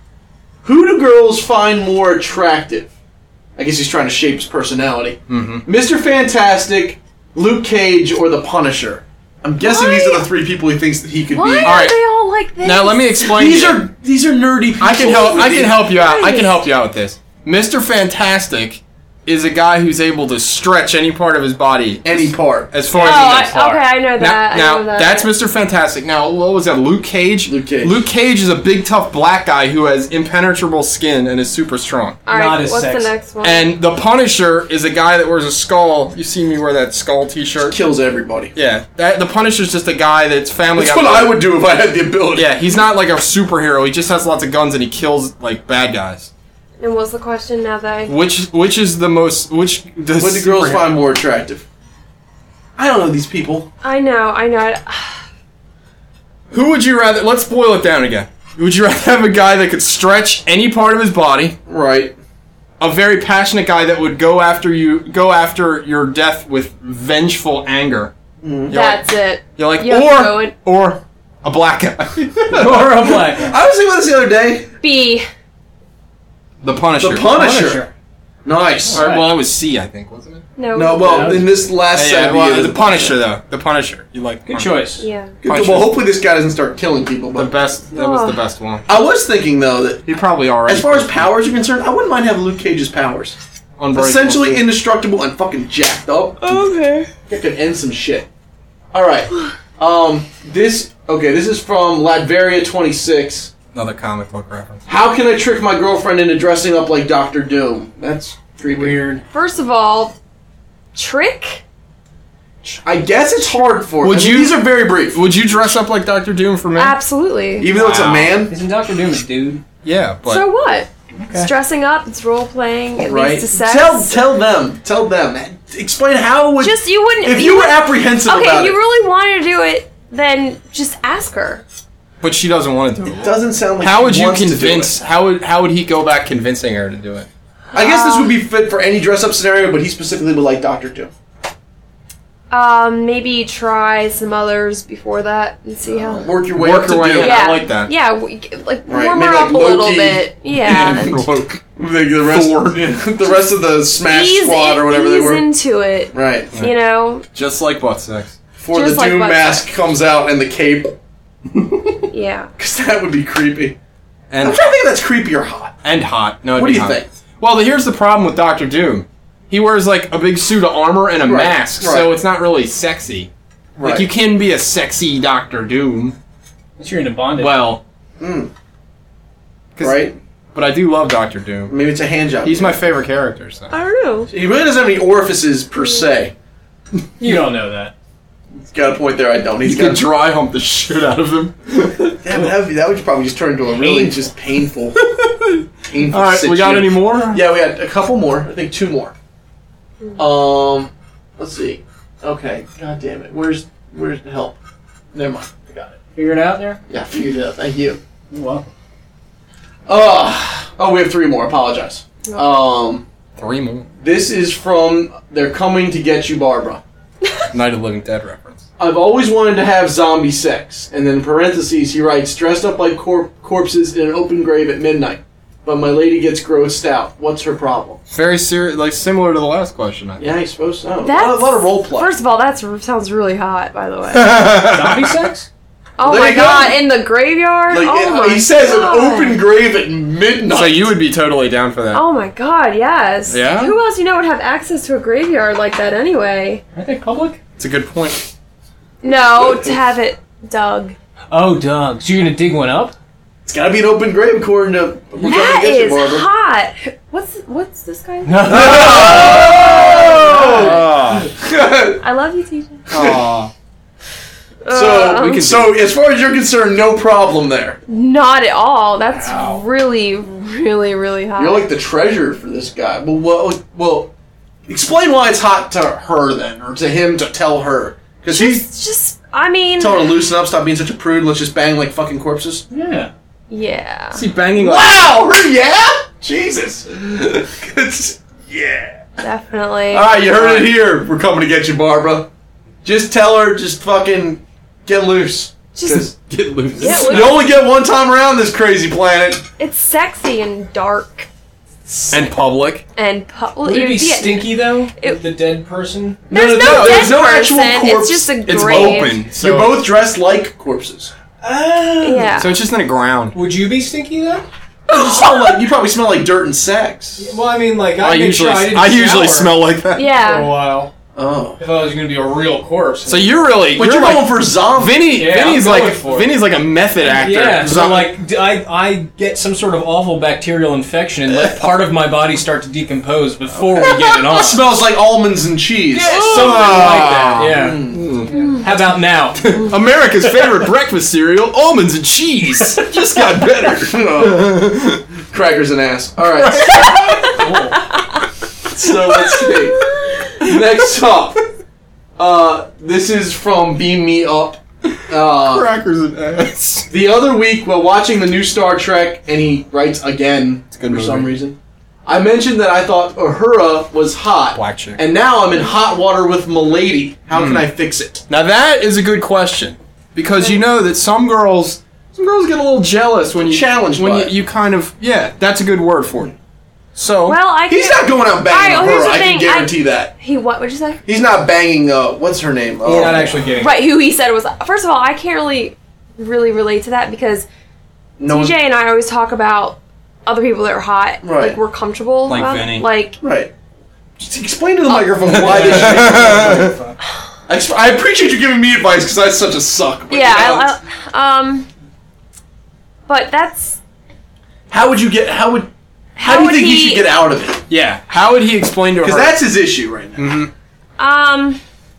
Who do girls find more attractive? I guess he's trying to shape his personality. Mm-hmm. Mister Fantastic, Luke Cage, or the Punisher? I'm guessing these are the three people he thinks that he could Why be. are Alright. they all like this? Now let me explain. These to you. are these are nerdy people. I can help. I can help you out. I can Right. help you out with this. Mister Fantastic is a guy who's able to stretch any part of his body any part. as far Oh, as he I, gets far. okay, I know that. Now, I know now that. that's Mister Fantastic. Now, what was that? Luke Cage. Luke Cage. Luke Cage is a big, tough black guy who has impenetrable skin and is super strong. All right, not as what's sexy. the next one? And the Punisher is a guy that wears a skull. You see me wear that skull T-shirt? Kills everybody. Yeah, that the Punisher's just a guy that's family. That's got- what I would do if I had the ability. Yeah, he's not like a superhero. He just has lots of guns and he kills like bad guys. and what's the question now that I... Which which is the most which? The What do girls superhero- find more attractive? I don't know these people. I know, I know. Who would you rather? Let's boil it down again. Would you rather have a guy that could stretch any part of his body, Right. a very passionate guy that would go after you, go after your death with vengeful anger? You're That's like, it. You're like, You have to go or in- or a black guy, Or a black guy. I was thinking about this the other day. B. the Punisher. The Punisher. Punisher. Nice. Or, well, it was C, I think, wasn't it? No. No, well, in this last Yeah, set, well, he is the Punisher though. The Punisher. You like Good Punisher. choice. Yeah. Good- Punisher. Well, hopefully this guy doesn't start killing people. The But best. That was Oh. the best one. I was thinking though that He probably already. as far as powers are concerned, I wouldn't mind having Luke Cage's powers. Unbreakable. Essentially indestructible and fucking jacked up. Okay. That could end some shit. All right. Um. This. Okay. This is from Latveria twenty-six. Another comic book reference. How can I trick my girlfriend into dressing up like Doctor Doom? That's creepy. Weird. First of all, trick? I guess it's hard for. Would I mean, you- These are very brief. Would you dress up like Doctor Doom for me? Absolutely. Even though it's a Wow. man. Isn't Doctor Doom a dude? Yeah, but so what? It's dressing up, it's role playing, it Right. leads to sex. Tell tell them. Tell them. Explain how would. Just, you wouldn't... if you were apprehensive Okay, about if you it, really wanted to do it, then just ask her. but she doesn't want to do it it. doesn't sound like. How she would you wants to do convince? it. How would how would he go back convincing her to do it? I guess this would be fit for any dress up scenario, but he specifically would like Doctor Doom. Um, maybe try some others before that and see how... Work your way Work up to your way Doom. in. I like that. Yeah, we, like, Right, warm maybe her like up a little Loki. bit. Yeah. The, the rest, the rest of the Smash ease Squad in- or whatever they ease were. into it. Right. You know? Just like butt sex. Before Just the like Doom butt mask comes out and the cape. Yeah. Because that would be creepy. And I'm trying to think if that's creepy or hot. and hot. No, it'd What be do you hot. think? Well, here's the problem with Doctor Doom. He wears like a big suit of armor and a Right, mask, right. so it's not really sexy. Like, you can be a sexy Doctor Doom. Unless you're into bondage. Well. Mm. 'cause- Right? But I do love Doctor Doom. Maybe it's a hand job. He's my favorite character, so. I don't know. He really doesn't have any orifices per se. You don't know that. He's got a point there. I don't. He's You could got. dry hump the shit out of him. Yeah, but that would, that would probably just turn into a really just painful, painful. Alright, we got situation. any more? Yeah, we got a couple more. I think two more. Um, let's see. Okay, god damn it. Where's where's the help? Never mind. I got it. Figure it out there? Yeah, I figured it out. Thank you. You're welcome. Uh, oh, we have three more. Apologize. Um, Three more. this is from They're Coming to Get You, Barbara. Night of the Living Dead reference. I've always wanted to have zombie sex. And then in parentheses, he writes, dressed up like cor- corpses in an open grave at midnight. But my lady gets grossed out. What's her problem? Very serious, like similar to the last question. I think. Yeah, I suppose so. A lot, That's, of- a lot of role play. First of all, that sounds really hot, by the way. Zombie sex? Oh There my you go. god, in the graveyard? Like, oh it- my he says god. an open grave at midnight. So you would be totally down for that. Oh my god, yes. Yeah? Who else you know would have access to a graveyard like that anyway? Aren't they public? It's a good point. No, to have it dug. Oh, Doug. So you're gonna dig one up? It's gotta be an open grave according to... We're trying to That get you, is Barbara. hot. What's what's this guy? Oh! I love you, T J. Aw. So, Uh, we can, so as far as you're concerned, no problem there. Not at all. That's really, really, really hot. You're like the treasure for this guy. Well, well, well, explain why it's hot to her then, or to him to tell her. Because he's It's just, I mean, telling her to loosen up, stop being such a prude, let's just bang like fucking corpses. Yeah. yeah. Is he banging like... Wow! Her, yeah? Jesus. It's- yeah. Definitely. Alright, you heard it here. We're coming to get you, Barbara. Just tell her, just fucking get loose. Just Get loose. get You loose. only get one time around this crazy planet. It's sexy and dark And public. and pu- well, Would it be yeah, stinky, though? It- the dead person? There's No, no, no, no, dead there's no actual person. corpse. It's just a It's grave. open. So, You're both dressed like corpses. Yeah. so it's just in the ground. Would you be stinky, though? You, smell like, you probably smell like dirt and sex. Well, I mean, like, I I, usually, sure I, didn't I usually shower smell like that. for a yeah. while. Oh. If I was gonna be a real corpse. So you're really, But you're, you're, like, going for zombie. Vinny. Yeah, Vinny's I'm like, going for it. Vinny's like a method actor. Yeah, so Zom- like d- I, I get some sort of awful bacterial infection and let part of my body start to decompose before we get it on. It smells like almonds and cheese. Something like that. Yeah. How about now? America's favorite breakfast cereal, almonds and cheese. Just got better. Crackers and ass. All right. So let's see. Next up, uh, this is from Beam Me Up. Uh, Crackers and ass. the other week, while watching the new Star Trek, and he writes again a for good movie. some reason, I mentioned that I thought Uhura was hot, Black chick. and now I'm in hot water with Milady. How can I fix it? Now that is a good question because you know that some girls, some girls get a little jealous when you Challenged when by you, it. you kind of yeah. That's a good word for it. So Well, I He's can't- not going out banging Alright, well, here's Uhura. the I can thing, I- guarantee that. He what? What'd you say? He's not banging. Uh, what's her name? You're Oh, not actually getting. Right, who he said was. First of all, I can't really, really relate to that because no T J and I always talk about other people that are hot. Right. Like we're comfortable. Like about, Vinny. Like Right. Just explain to the microphone why this shit. I, exp- I appreciate you giving me advice because I such a suck. but yeah, you know, I, I, um. But that's how would you get? How would? How, How do you would think he, he- should get out of it? yeah, how would he explain to her? Because that's his issue right now. um.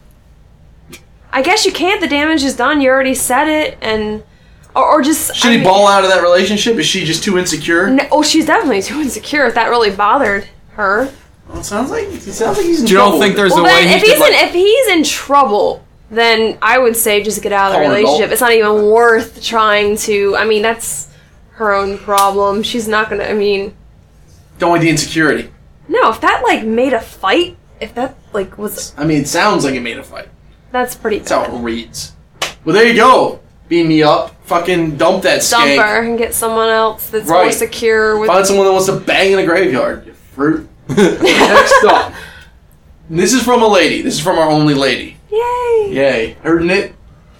I guess you can't. The damage is done. You already said it, and or, or just. Should I he mean- ball out of that relationship? Is she just too insecure? No, oh, she's definitely too insecure. If that really bothered her. Well, it sounds like it sounds like he's in you don't trouble think with there's it. a Well, way then he if could he's like, in if he's in trouble, then I would say just get out of the Call an adult. relationship. It's not even worth trying to. I mean, that's her own problem. She's not gonna. I mean, Don't want the insecurity. no. If that like made a fight, if that like was, I mean, it sounds like it made a fight. that's pretty That's how bad. it reads. Well, there you go. Beam me up. Fucking dump that Dump skank. her and get someone else that's more Right. secure with. Find someone that wants to bang in a graveyard. You fruit. Next up. This is from a lady. This is from our only lady. Yay! Yay. Her knit.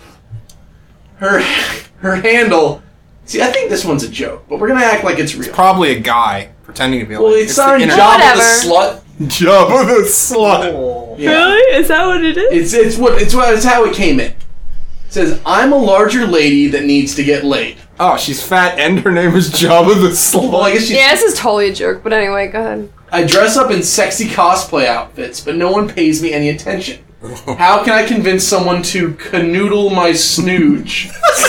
Her her handle. See, I think this one's a joke, but we're gonna act like it's real. probably a guy pretending to be. Well, like, it's the signed inner- Jabba Whatever. the Slut. Jabba the Slut. Really? Is that what it is? It's it's what it's what it's how it came in. It says, I'm a larger lady that needs to get laid. Oh, she's fat and her name is Jabba the Slut. Well, I guess she's, Yeah, this is totally a joke, but anyway, go ahead. I dress up in sexy cosplay outfits, but no one pays me any attention. How can I convince someone to canoodle my snooge?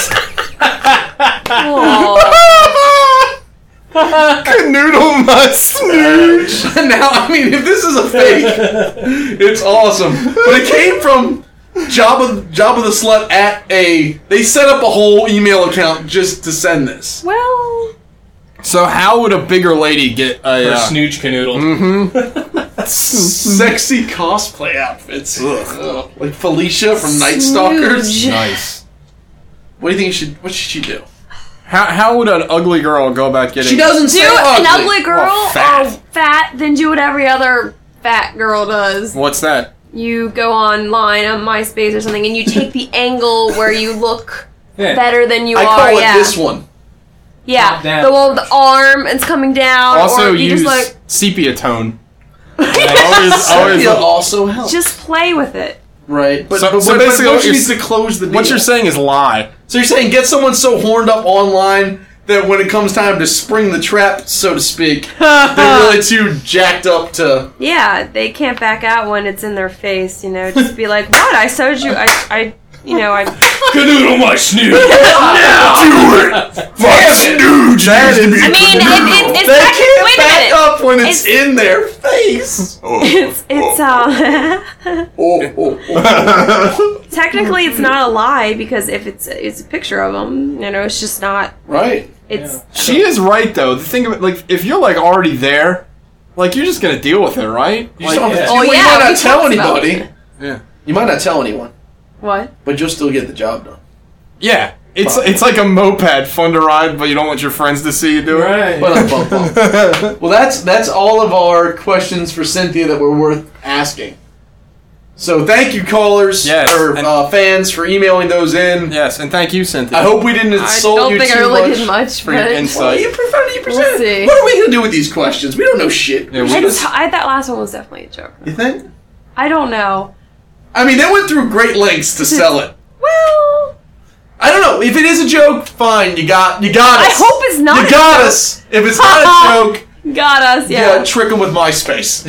Canoodle my snooge. Now, I mean, if this is a fake, it's awesome. But it came from Jabba, Jabba the Slut at a... They set up a whole email account just to send this. Well, So how would a bigger lady get a... Or Uh, snooge canoodle. Mm-hmm. Sexy cosplay outfits. Ugh. Like Felicia from Night Stalkers. Snooge. Nice. What do you think she... What should she do? How, how would an ugly girl go about getting... She doesn't do say an ugly. ugly girl Well, fat. or fat, then do what every other fat girl does. What's that? You go online on MySpace or something, and you take the angle where you look Yeah. better than you I are. call it yeah, this one. yeah, Top down. the one with the arm and it's coming down. Also or you use just like sepia tone. always, always, Sepia also helps. just play with it. Right. But, So- but, so but, basically but what she you're needs to close the deal. what you're saying is lie. So you're saying get someone so horned up online that when it comes time to spring the trap, so to speak, they're really too jacked up to... Yeah, they can't back out when it's in their face. You know, just be like, "What? I showed you. I, I, you know, I." Canoodle my snooze. My snooge! That is... I mean, it, it, it's They back, can't wait a back minute. up when it's, It's- in their face! It's it's uh. Oh, oh, oh. Technically, it's not a lie because if it's it's a picture of them, you know, it's just not. Right. It's She is right though. The thing of it, like, if you're like already there, like you're just gonna deal with it, right? You, Like, just don't have to- Oh, well, you yeah, might we not tell talked about anybody. it. yeah, You might not tell anyone, what? but you'll still get the job done. yeah. It's it's like a moped, fun to ride, but you don't want your friends to see you do it. Right. But uh, bump, bump. Well, that's that's all of our questions for Cynthia that were worth asking. So thank you, callers Yes, or and- uh, fans, for emailing those in. Yes, and thank you, Cynthia. I hope we didn't I insult don't you think too I really much. did much, for your but insight. Well, you prefer you present. We'll see. What are we gonna do with these questions? We don't know shit. Yeah, we I, just- just, I that last one was definitely a joke. You think? I don't know. I mean, they went through great lengths to sell it. Well, I don't know. If it is a joke, fine. You got you got I us. hope it's not You a got joke. us. If it's not a joke, got us. yeah, Yeah. trick them with MySpace.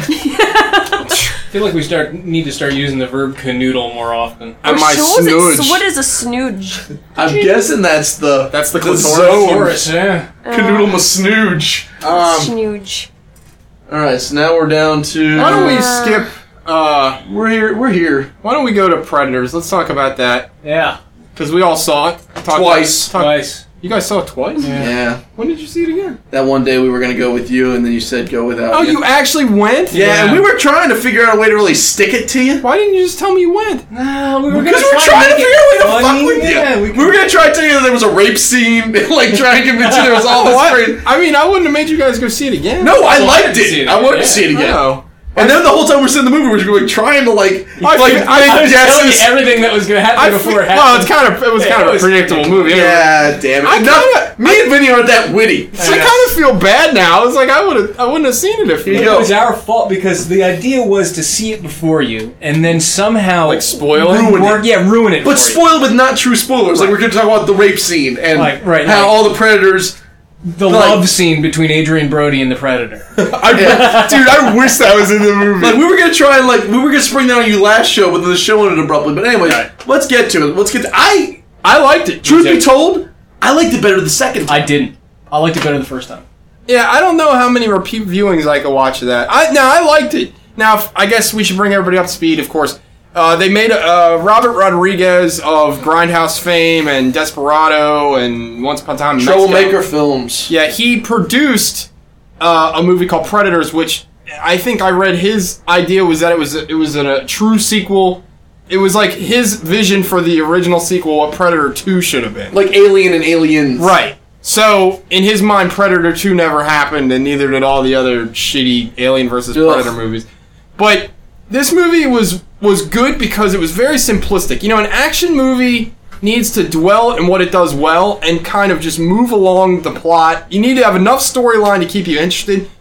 I feel like we start need to start using the verb canoodle more often. And Or my so was it- snooge. so what is a snooge? I'm guessing that's the That's the the clitoris. zone. Yeah. Canoodle my snooge. Um, Snooge. All right, so now we're down to. why don't we Uh, skip? Uh, We're here. We're here why don't we go to Predators? Let's talk about that Yeah. because we all saw it Talk- Twice. talk- Twice. You guys saw it twice? Yeah. When did you see it again? That one day we were gonna go with you, and then you said go without. Oh, me. you actually went? Yeah, Yeah. and we were trying to figure out a way to really stick it to you. Why didn't you just tell me you went? Nah, we were Because we were trying to figure out a way to fuck funny. with you. Yeah, we, we were gonna try to tell you that there was a rape scene, like try and convince you there was all this What? crazy. I mean, I wouldn't have made you guys go see it again. No, I Well, I liked didn't see it. it I wanted again. to see it again. No. And then the whole time we're sitting in the movie, we're just going trying to like, I like, think- I make think I was telling you guesses. everything that was going to happen I before it well, happened. it's kind of it was Yeah, kind it of a was predictable predictable. movie. Yeah, damn it. I No, kinda- me and Vinny aren't that witty. So I kind of feel bad now. It's like I would have I wouldn't have seen it if Here you It go. was our fault because the idea was to see it before you and then somehow like spoil it. Ruin work, yeah, ruin it. But for you. spoiled with not true spoilers. Like we're going to talk about the rape scene and Like, right, how like- all the predators. the like- love scene between Adrian Brody and the Predator. I, dude, I wish that was in the movie. Like we were gonna try and like we were gonna spring that on you last show, but then the show ended abruptly. But anyways, let's get to it. Let's get. To, I I liked it. truth too. be told, I liked it better the second time. I didn't. I liked it better the first time. Yeah, I don't know how many repeat viewings I could watch of that. I now I liked it. Now if- I guess we should bring everybody up to speed. Of course, uh, they made uh, Robert Rodriguez of Grindhouse fame and Desperado and Once Upon a Time in Mexico. Troublemaker Films. Yeah, he produced uh, a movie called Predators, which I think I read his idea was that it was it was a, a true sequel. It was like his vision for the original sequel, what Predator two should have been. Like Alien and Aliens. Right. So, in his mind, Predator two never happened, and neither did all the other shitty Alien versus Ugh. Predator movies. But this movie was was good because it was very simplistic. You know, an action movie needs to dwell in what it does well and kind of just move along the plot. You need to have enough storyline to keep you interested,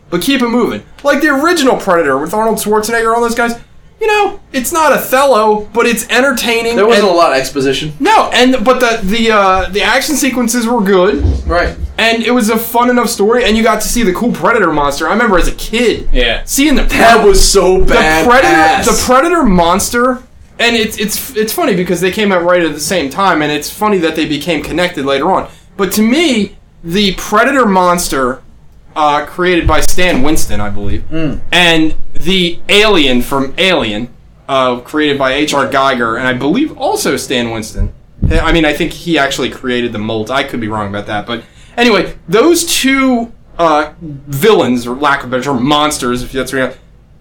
but keep it moving. Like the original Predator with Arnold Schwarzenegger, all those guys. You know, it's not Othello, but it's entertaining. There wasn't and, a lot of exposition. No, and but the the uh, the action sequences were good, Right. and it was a fun enough story, and you got to see the cool Predator monster. I remember as a kid, Yeah. seeing the That was so the bad. Predator, the Predator monster, and it's it's it's funny because they came out right at the same time, and it's funny that they became connected later on. But to me, the Predator monster, uh, created by Stan Winston, I believe, and the Alien from Alien, uh, created by H R. Geiger, and I believe also Stan Winston. I mean, I think he actually created the molds. I could be wrong about that, but anyway, those two uh, villains, or lack of a better term, monsters, if that's real,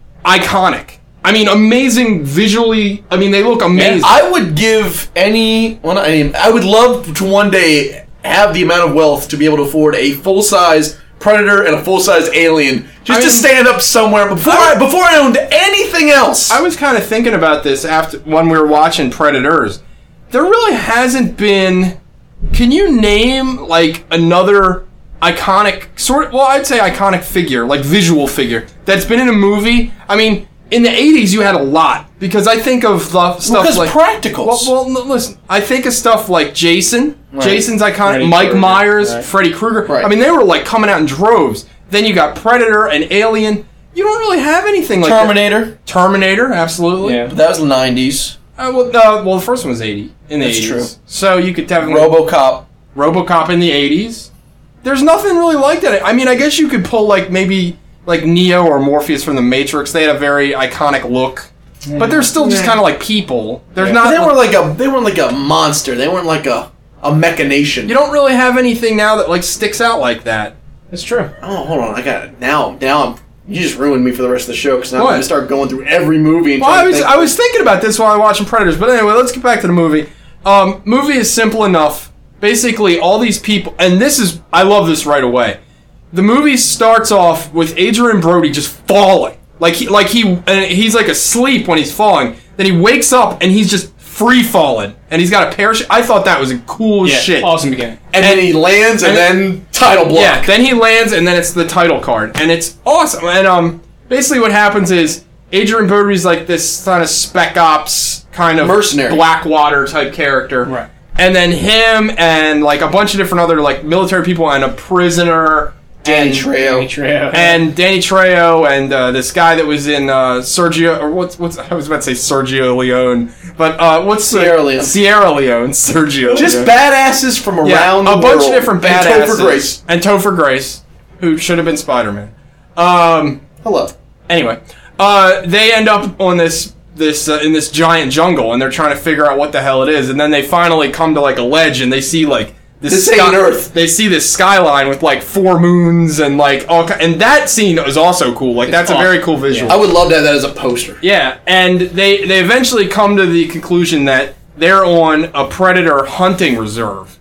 iconic. I mean, amazing visually. I mean, they look amazing. I would give any. Well, not any. I would love to one day have the amount of wealth to be able to afford a full size Predator and a full size Alien, just I to mean- stand up somewhere before I, before I owned anything else. I was kind of thinking about this after when we were watching Predators. There really hasn't been. Can you name like another iconic sort? Well, I'd say iconic figure, like visual figure that's been in a movie. I mean, in the eighties, you had a lot because I think of the stuff Because like practicals. Well, well, no, listen, I think of stuff like Jason. Right. Jason's iconic. Freddy Mike Krueger, Myers, right. Freddy Krueger. Right. I mean, they were like coming out in droves. Then you got Predator and Alien. You don't really have anything like that. Terminator. Terminator, absolutely. Yeah. That was the nineties. Uh, well, uh, well, the first one was eighty in the That's eighties. true. So you could definitely RoboCop. RoboCop in the eighties. There's nothing really like that. I mean, I guess you could pull like maybe like Neo or Morpheus from the Matrix. They had a very iconic look, but they're still just kind of like people. There's But not. they weren't like a. They weren't like a monster. They weren't like a a machination. You don't really have anything now that like sticks out like that. That's true. Oh, hold on. I got it now. Now I'm. You just ruined me for the rest of the show because now I'm What? going to start going through every movie. And Well, trying I to was think. I was thinking about this while I was watching Predators, but anyway, let's get back to the movie. Um, movie is simple enough. Basically, all these people, and this is I love this right away. The movie starts off with Adrian Brody just falling, like he like he and he's like asleep when he's falling. Then he wakes up and he's just free falling, and he's got a parachute. I thought that was a cool Yeah, shit. awesome beginning. and then he lands, and, and- then title block. Yeah, then he lands, and then it's the title card, and it's awesome. And um, basically, what happens is Adrian Brody's like this kind of spec ops kind of Mercenary. Blackwater type character, Right. And then him and like a bunch of different other like military people and a prisoner, Danny and, Trejo. Trejo. and Danny Trejo and uh, this guy that was in uh, Sergio or what's what's I was about to say Sergio Leone, but uh, what's Sierra Leone. Sierra Leone, Sergio. Just Leone. badasses from around Yeah, the a bunch world. of different And badasses. Topher Grace. And Topher Grace, who should have been Spider-Man. Um, Hello. anyway, uh, they end up on this this uh, in this giant jungle, and they're trying to figure out what the hell it is. And then they finally come to like a ledge, and they see like this, This ain't sky- Earth. They see this skyline with like four moons and like all. ki- And that scene is also cool. Like that's a awesome. very cool visual. I would love to have that as a poster. Yeah, and they they eventually come to the conclusion that they're on a predator hunting reserve,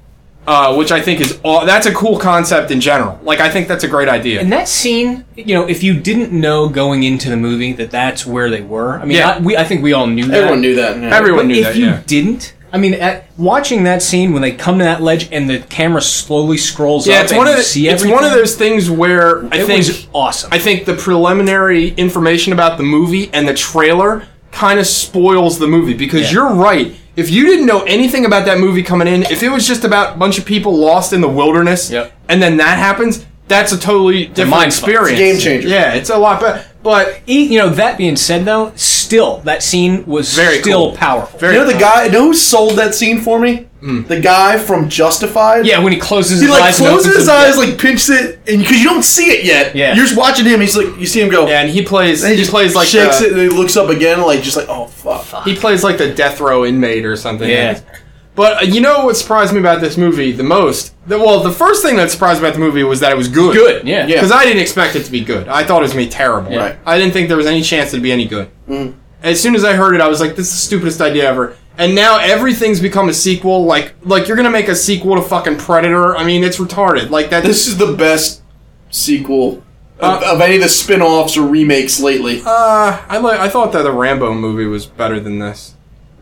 uh, which I think is aw- that's a cool concept in general. Like I think that's a great idea. And that scene, you know, if you didn't know going into the movie that that's where they were, I mean, Yeah. I, we, I think we all knew that. Everyone knew that. yeah. Everyone But knew if that. you Yeah. didn't, I mean, at, watching that scene when they come to that ledge and the camera slowly scrolls Yeah, up it's and one of you the, see it's everything, one of those things where I it think was awesome. I think the preliminary information about the movie and the trailer kind of spoils the movie because Yeah. you're right. If you didn't know anything about that movie coming in, if it was just about a bunch of people lost in the wilderness, Yep. and then that happens, that's a totally different mind fuck. experience. It's a game changer. Yeah, it's a lot better. But E- you know, that being said, though, still that scene was Very still cool. powerful. very You know the guy. You know who sold that scene for me? The guy from Justified. Yeah, when he closes He his like eyes, and closes opens his them- eyes, like pinches it, and because you don't see it yet, Yeah. you're just watching him. He's like, you see him go, yeah, and he plays and he, he just plays like shakes the, it, and he looks up again, like just like, oh fuck. he plays like the death row inmate or something. Yeah. But uh, you know what surprised me about this movie the most? The, well, the first thing that surprised me about the movie was that it was good. Good, yeah. Yeah. Because I didn't expect it to be good. I thought it was going to be terrible. Right. I didn't think there was any chance it'd be any good. Mm. As soon as I heard it, I was like, this is the stupidest idea ever. And now everything's become a sequel. Like, like you're going to make a sequel to fucking Predator? I mean, it's retarded. Like, that. This is the best sequel of, Uh, of any of the spin-offs or remakes lately. Uh, I, li- I thought that the Rambo movie was better than this.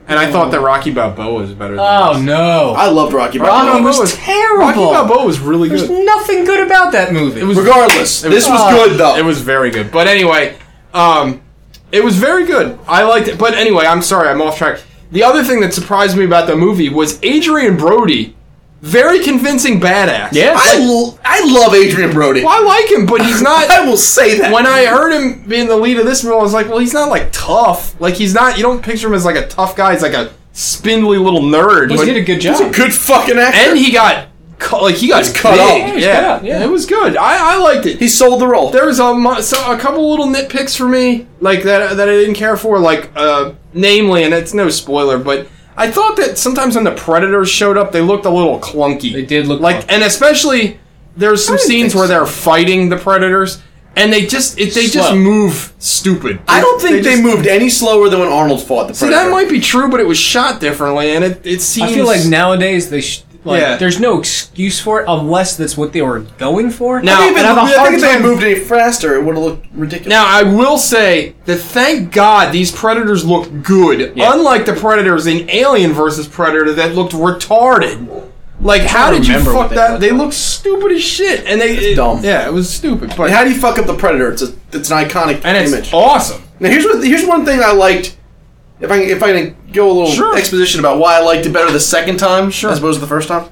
And I thought that Rocky Balboa was better than Oh this. no! I loved Rocky Rocky Balboa. was was- terrible. Rocky Balboa was really There's good. nothing good about that movie. It was Regardless, this was uh, good though. It was very good. But anyway, um, it was very good. I liked it. But anyway, I'm sorry, I'm off track. The other thing that surprised me about the movie was Adrian Brody. Very convincing badass. yeah. I, l- I love Adrian Brody. Well, I like him, but he's not. I will say that. When I heard him being the lead of this movie, I was like, well, he's not like tough. Like he's not. You don't picture him as like a tough guy. He's like a spindly little nerd. he but- did a good job. He's a good fucking actor. and he got cut, like he got He's cut big. up. Yeah, he's yeah. cut up, yeah. It was good. I, I liked it. he sold the role. There was a mu- so a couple little nitpicks for me, like that that I didn't care for, like uh, namely, and it's no spoiler, but I thought that sometimes when the Predators showed up, they looked a little clunky. They did look like, clunky. and especially there's some I didn't scenes think where so. they're fighting the Predators, and they just it, they just Slow. move stupid. I don't think they, just- moved any slower than when Arnold fought the See, Predator. that might be true, but it was shot differently, and it it seems. I feel like nowadays they sh- like Yeah. there's no excuse for it unless that's what they were going for. Now- I think, if, and I have a I think hard if they had time- moved any faster, it would have looked ridiculous. Now, I will say that thank God these Predators look good, Yeah. unlike the Predators in Alien versus Predator that looked retarded. Like, how to did you remember fuck what they that? looked They like. look stupid as shit, and they it- dumb. Yeah, it was stupid, but And how do you fuck up the Predator? It's a, it's an iconic and it's image. awesome. Now here's what here's one thing I liked. If I if I can go a little Sure. exposition about why I liked it better the second time Sure. as opposed to the first time.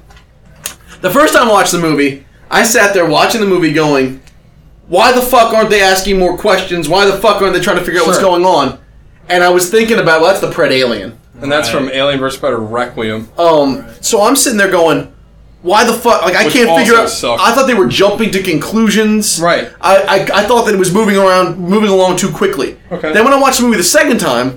The first time I watched the movie, I sat there watching the movie going, why the fuck aren't they asking more questions? Why the fuck aren't they trying to figure out what's Sure. going on? And I was thinking about, well, that's the Pred Alien. And that's from Alien versus Predator Requiem. Um, so I'm sitting there going, why the fuck? Like I Which can't figure also out. sucked. I thought they were jumping to conclusions. Right. I, I I thought that it was moving around, moving along too quickly. Okay. Then when I watched the movie the second time,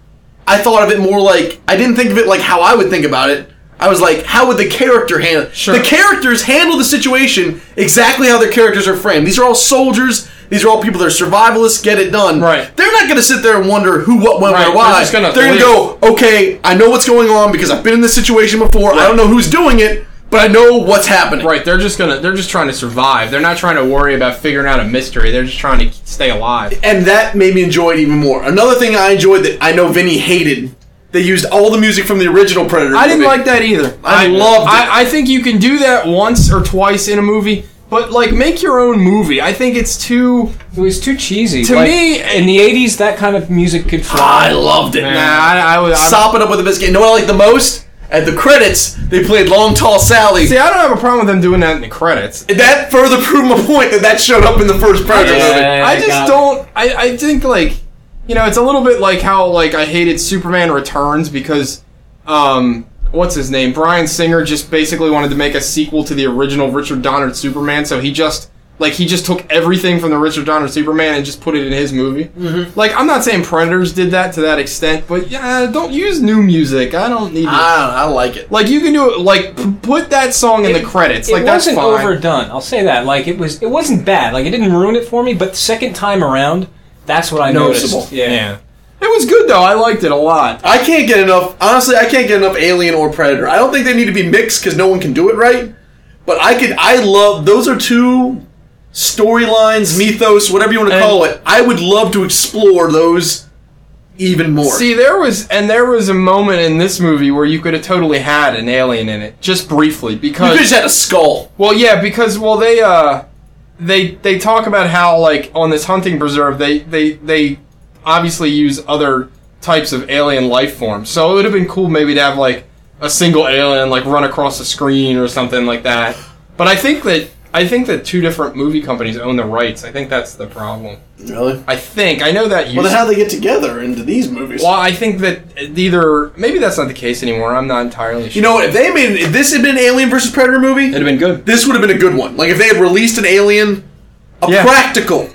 I thought of it more like I didn't think of it like how I would think about it. I was like, how would the character handle? Sure. The characters handle the situation exactly how their characters are framed. These are all soldiers. These are all people that are survivalists. Get it done. Right. They're not going to sit there and wonder who, what, when, Right, where, they're why. just gonna They're going to go, okay, I know what's going on because I've been in this situation before. I don't know who's doing it, but I know what's happening. Right, they're just gonna they're just trying to survive. They're not trying to worry about figuring out a mystery. They're just trying to stay alive. And that made me enjoy it even more. Another thing I enjoyed that I know Vinny hated, they used all the music from the original Predator I didn't movie. like that either. I loved it. I, I think you can do that once or twice in a movie, but like make your own movie. I think it's too. It was too cheesy. To Like, me- in the eighties, that kind of music could fly. I loved it. Nah, I, I was. I'm- Sop it up with a biscuit. You know what I like the most? At the credits, they played Long Tall Sally. See, I don't have a problem with them doing that in the credits. That further proved my point that that showed up in the first Predator Yeah. movie. I just got it. don't. I, I think like, you know, it's a little bit like how like I hated Superman Returns because, um, what's his name? Bryan Singer just basically wanted to make a sequel to the original Richard Donner Superman, so he just like he just took everything from the Richard Donner Superman and just put it in his movie. Mm-hmm. Like I'm not saying Predators did that to that extent, but yeah, don't use new music. I don't need. To, I, I like it. like you can do it. Like p- put that song in the credits. Like it that's wasn't fine. overdone. I'll say that. Like it was. It wasn't bad. Like it didn't ruin it for me. But the second time around, that's what I Noticeable. noticed. Yeah. It was good though. I liked it a lot. I can't get enough. Honestly, I can't get enough Alien or Predator. I don't think they need to be mixed because no one can do it right. But I could. I love those are two storylines, mythos, whatever you want to And- call it. I would love to explore those even more. See, there was and there was a moment in this movie where you could have totally had an alien in it, just briefly, you because just had a skull. well, yeah, because well, they uh, they they talk about how like on this hunting preserve, they they they obviously use other types of alien life forms, so it would have been cool maybe to have like a single alien like run across the screen or something like that. But I think that I think that two different movie companies own the rights. I think that's the problem. Really? I think I know that. Well, then how do they get together into these movies? Well, I think that either maybe that's not the case anymore. I'm not entirely sure. You know what? If they made if this had been an Alien versus Predator movie, it'd have been good. this would have been a good one. Like if they had released an alien, a Yeah. practical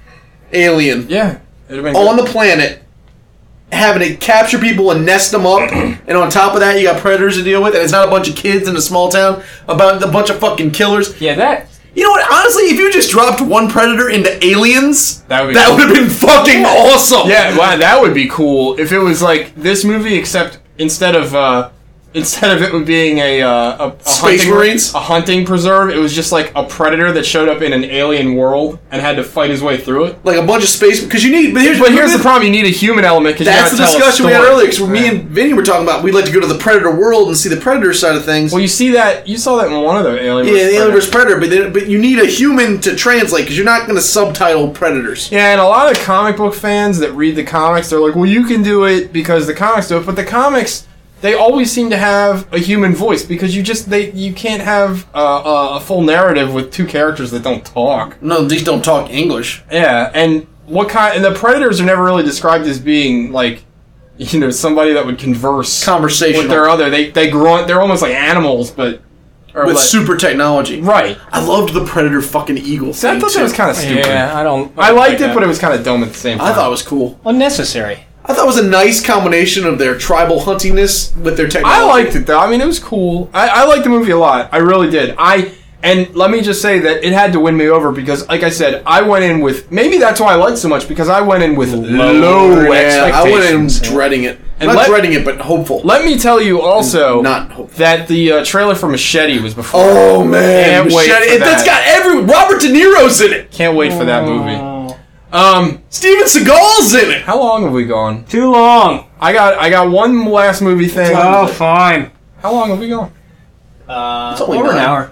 alien Yeah, it'd have been on good. the planet, having to capture people and nest them up, and on top of that, you got predators to deal with, and it's not a bunch of kids in a small town about a bunch of fucking killers. Yeah. That. You know what? Honestly, if you just dropped one predator into aliens, That would be that cool. would have been fucking awesome. Yeah, wow, that would be cool if it was like this movie, except instead of uh, instead of it being a, uh, a, a Space hunting, Marines? a hunting preserve, it was just like a predator that showed up in an alien world and had to fight his way through it. Like a bunch of space, because you need. But here's, But here's the problem: you need a human element because That's you the gotta tell a discussion we had story. earlier. Because me and Vinny were talking about, we'd like to go to the Predator world and see the Predator side of things. Well, you see that you saw that in one of the Alien. yeah, versus. the Alien versus Predator. Predator, but then, but you need a human to translate because you're not going to subtitle Predators. Yeah, and a lot of comic book fans that read the comics, they're like, "Well, you can do it because the comics do it," but the comics. They always seem to have a human voice because you just they you can't have uh, a full narrative with two characters that don't talk. No, these don't talk English. Yeah, and what kind? And the Predators are never really described as being like, you know, somebody that would converse Conversational. with their other. They they grunt. They're almost like animals, but or With like- super technology. right. I loved the Predator fucking eagle So I thing, thought that too. was kind of stupid. Yeah, I don't. I don't liked like it, that. but it was kind of dumb at the same time. I thought it was cool. unnecessary. I thought it was a nice combination of their tribal huntingness with their technology. I liked it though. I mean, it was cool. I, I liked the movie a lot. I really did. I and let me just say that it had to win me over because, like I said, I went in with maybe that's why I liked it so much because I went in with low Yeah, expectations. I went in dreading it. And Not let- dreading it, but hopeful. Let me tell you also Not hopeful. that the uh, trailer for Machete was before. Oh man, Can't wait Machete- for it- that's that. got every Robert De Niro's in it. Can't wait for that movie. Um, Steven Seagal's in it. how long have we gone? Too long. I got I got one last movie thing. Oh, fine. How long have we gone? Uh, It's only over an nine. hour.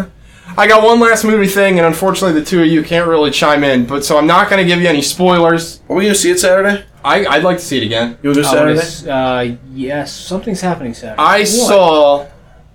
I got one last movie thing, and unfortunately, the two of you can't really chime in. But so I'm not going to give you any spoilers. Are we gonna see it Saturday? I, I'd like to see it again. You wanna go Oh, Saturday? it is, uh, yes, something's happening Saturday. I saw,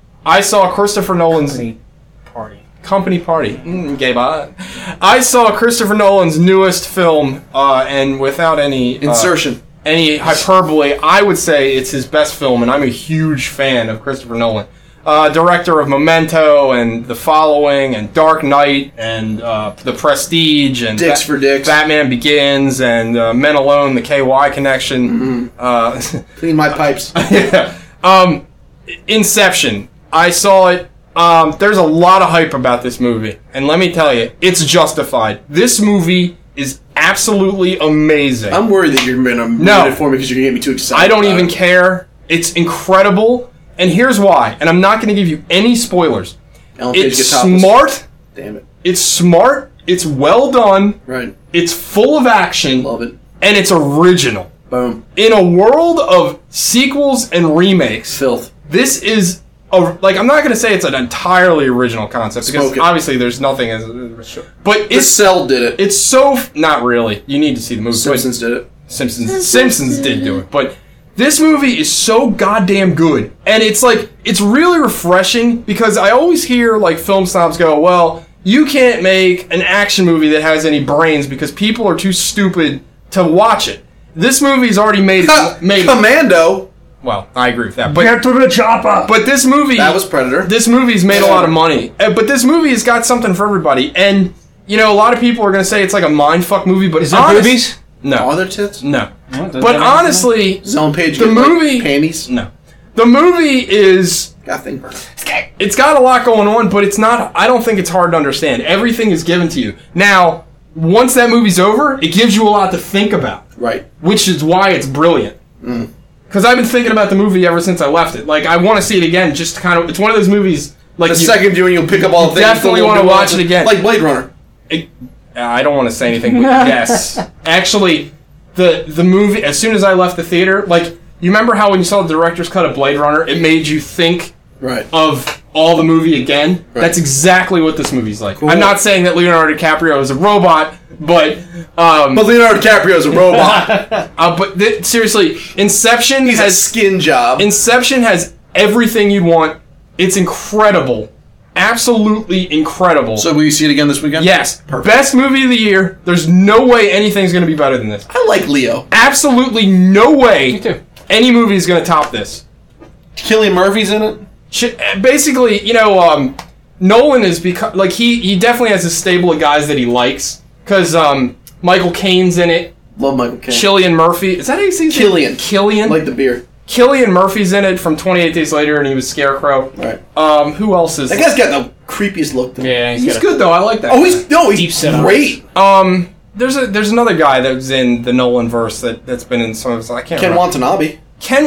I saw Christopher Nolan's Company party. company party. Mm, gay bot. I saw Christopher Nolan's newest film, uh, and without any uh, Insertion. any hyperbole, I would say it's his best film, and I'm a huge fan of Christopher Nolan. Uh, director of Memento and The Following and Dark Knight and uh, The Prestige and Dicks for Dicks. Batman Begins and uh, Men Alone, The K Y Connection. Uh, Clean my pipes. yeah. Um, Inception. I saw it. Um, there's a lot of hype about this movie, and let me tell you, it's justified. This movie is absolutely amazing. I'm worried that you're gonna ruin No. it for me because you're gonna get me too excited. I don't about even it. care. It's incredible, and here's why. And I'm not going to give you any spoilers. Ellen Page It's gets topless. smart. Damn it. It's smart. It's well done. Right. It's full of action, Love it. and it's original. Boom. In a world of sequels and remakes, Filth. this is a, like I'm not going to say it's an entirely original concept because Smoke it. obviously there's nothing as, but The it's Cell did it. it's so not really. You need to see the movie. but- Simpsons did it. Simpsons Simpsons did do it, but this movie is so goddamn good, and it's like it's really refreshing because I always hear like film snobs go, "Well, you can't make an action movie that has any brains because people are too stupid to watch it." This movie's already made Ha! made. Commando. Well, I agree with that, but Get to the chopper. but this movie That was Predator. This movie's made a lot of money, Uh, but this movie has got something for everybody, and you know a lot of people are going to say it's like a mindfuck movie, but Is there honest- boobies? No, Are there tits? no. No, doesn't But that- honestly, Ellen Page The get, like, movie- panties. no. The movie is Got thing burn. it's got a lot going on, but it's not I don't think it's hard to understand. Everything is given to you. Now, once that movie's over, it gives you a lot to think about, Right. which is why it's brilliant. Because I've been thinking about the movie ever since I left it. Like I want to see it again just to kind of it's one of those movies like The you- second viewing, you'll pick up all the things. definitely that wanna will watch do it again. Like Blade Runner. it- I don't want to say anything, but yes. Actually, the the movie as soon as I left the theater, like you remember how when you saw the director's cut of Blade Runner, it made you think Right. of all the movie again. Right. That's exactly what this movie's like. Cool. I'm not saying that Leonardo DiCaprio is a robot, but um, But Leonardo DiCaprio's a robot. uh, but th- seriously, Inception He's a has skin job. Inception has everything you'd want. It's incredible, absolutely incredible. So will you see it again this weekend? yes, Perfect. best movie of the year. There's no way anything's going to be better than this. I like Leo. Absolutely no way Me too. any movie is going to top this. Cillian Murphy's in it. Ch- Basically, you know, um, Nolan is because like he he definitely has a stable of guys that he likes because um, Michael Caine's in it. Love Michael Caine. Cillian Murphy is that how you say his name? Cillian. Killian. Like the beer. Cillian Murphy's in it from twenty-eight Days Later, and he was Scarecrow. Right. Um, who else is? That guy's got the creepiest look to him. Yeah, he's, He's got good though. I like that. Oh, he's no, he's Deep set up. great. Um, there's a there's another guy that was in the Nolan verse that that's been in some of his. I can't Ken remember. Watanabe. Ken.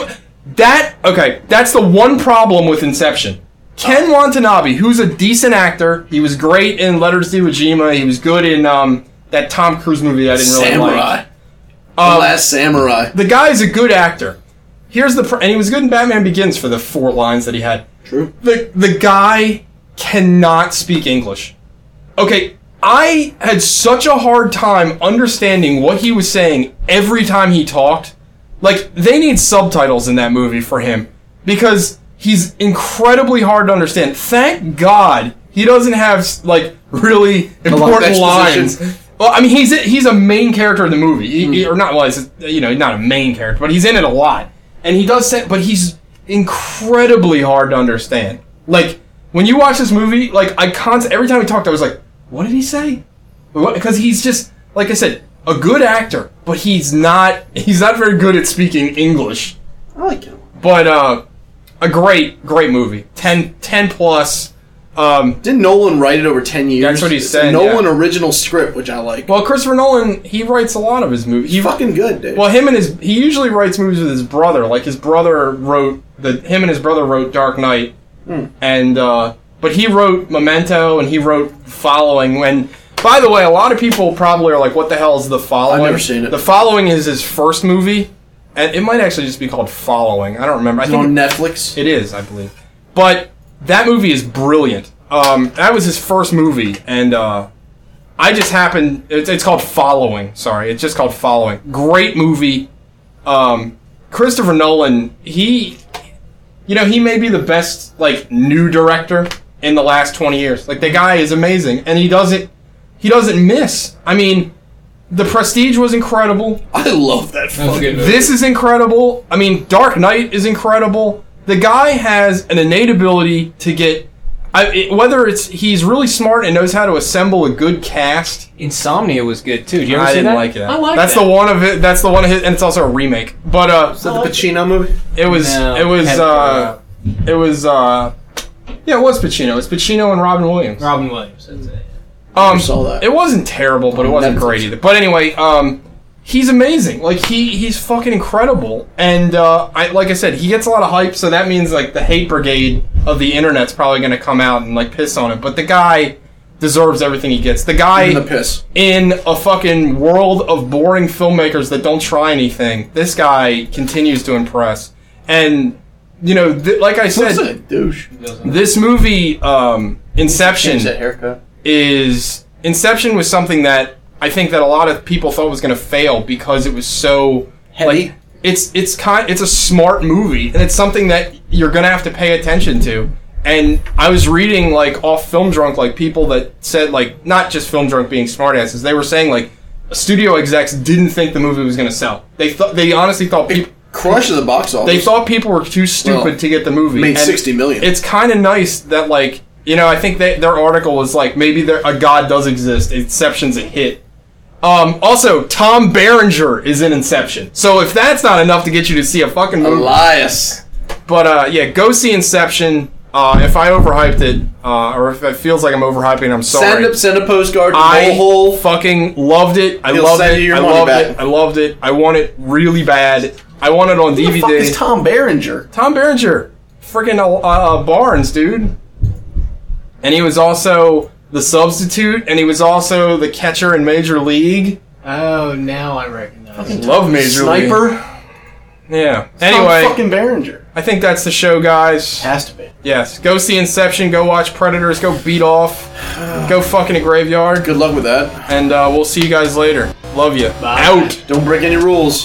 that okay, that's the one problem with Inception. Ken Watanabe, who's a decent actor, he was great in Letters to Iwo Jima. He was good in um, that Tom Cruise movie I didn't really Samurai. like. The Um, Last Samurai. the guy's a good actor. Here's the pr- and he was good in Batman Begins for the four lines that he had. True. The the guy cannot speak English. Okay, I had such a hard time understanding what he was saying every time he talked. Like, they need subtitles in that movie for him because he's incredibly hard to understand. Thank God he doesn't have like really important lines. Well, I mean, he's a, he's a main character in the movie, he, he- or not? Well, he's, you know, he's not a main character, but he's in it a lot, and he does say, but he's incredibly hard to understand. Like, when you watch this movie, like I const- every time he talked, I was like, what did he say? Because he's just, like I said, a good actor, but he's not he's not very good at speaking English. I like him. But uh, a great great movie, ten, ten plus. Um, Didn't Nolan write it over ten years? That's what he's It's saying, a Nolan yeah. original script, which I like. well, Christopher Nolan, he writes a lot of his movies. He, He's fucking good, dude. Well, him and his he usually writes movies with his brother. Like his brother wrote the him and his brother wrote Dark Knight, Hmm. and uh, but he wrote Memento and he wrote Following. When by the way, a lot of people probably are like, "What the hell is The Following?" I've never seen it. The Following is his first movie, and it might actually just be called Following. I don't remember. I It's think on Netflix. it is, I believe. But that movie is brilliant. Um, that was his first movie, and uh, I just happened. It's, it's called Following. Sorry, it's just called Following. Great movie. Um, Christopher Nolan. He, you know, he may be the best like new director in the last twenty years. Like the guy is amazing, and he doesn't. He doesn't miss. I mean, The Prestige was incredible. I love that fucking movie. This is incredible. I mean, Dark Knight is incredible. The guy has an innate ability to get, I, it, whether it's he's really smart and knows how to assemble a good cast. Insomnia was good too. Did you ever I see didn't that? like it. I like That's that. the one of it. That's the one of his, and it's also a remake. But uh, Is that the Pacino movie? it was, No, it was, Pet- uh, it was, uh, yeah, it was Pacino. It's Pacino and Robin Williams. Robin Williams. That's it. Um, saw that. It wasn't terrible, but it wasn't Netflix. great either. But anyway, um, he's amazing. Like he, he's fucking incredible. And uh, I, like I said, he gets a lot of hype. So that means like the hate brigade of the internet's probably going to come out and like piss on him. But the guy deserves everything he gets. The guy In the piss. in a fucking world of boring filmmakers that don't try anything. This guy continues to impress. And you know, th- like I Looks like said, a douche. this movie, um, Inception Change that haircut. is Inception was something that I think that a lot of people thought was going to fail because it was so Heady. like it's it's kind it's a smart movie and it's something that you're going to have to pay attention to. And I was reading like off Film Drunk, like people that said like not just Film Drunk being smartasses, they were saying like studio execs didn't think the movie was going to sell. They thought they honestly thought people Crushed at the box office. they thought people were too stupid Well, to get the movie. made And sixty million. It's kind of nice that like. You know, I think they, their article was like, maybe there, a god does exist. Inception's a hit. Um, also, Tom Berenger is in Inception. So if that's not enough to get you to see a fucking movie. Elias. But, uh, yeah, go see Inception. Uh, if I overhyped it, uh, or if it feels like I'm overhyping, I'm sorry. Send a, send a postcard to I Hole. fucking loved it. I He'll loved send it. you your I money loved back. it. I loved it. I want it really bad. I want it on Who D the V D. fuck is Tom Berenger? Tom Berenger, freaking uh, uh, Barnes, dude. And he was also the substitute, and he was also the catcher in Major League. Oh, now I recognize. Love Major League. Sniper. Yeah. Tom Anyway, fucking Berenger. I think that's the show, guys. Has to be. Yes. Go see Inception. Go watch Predators. Go beat off. Go fucking a graveyard. Good luck with that. And uh, we'll see you guys later. Love you. Out. Don't break any rules.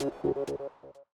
Bye.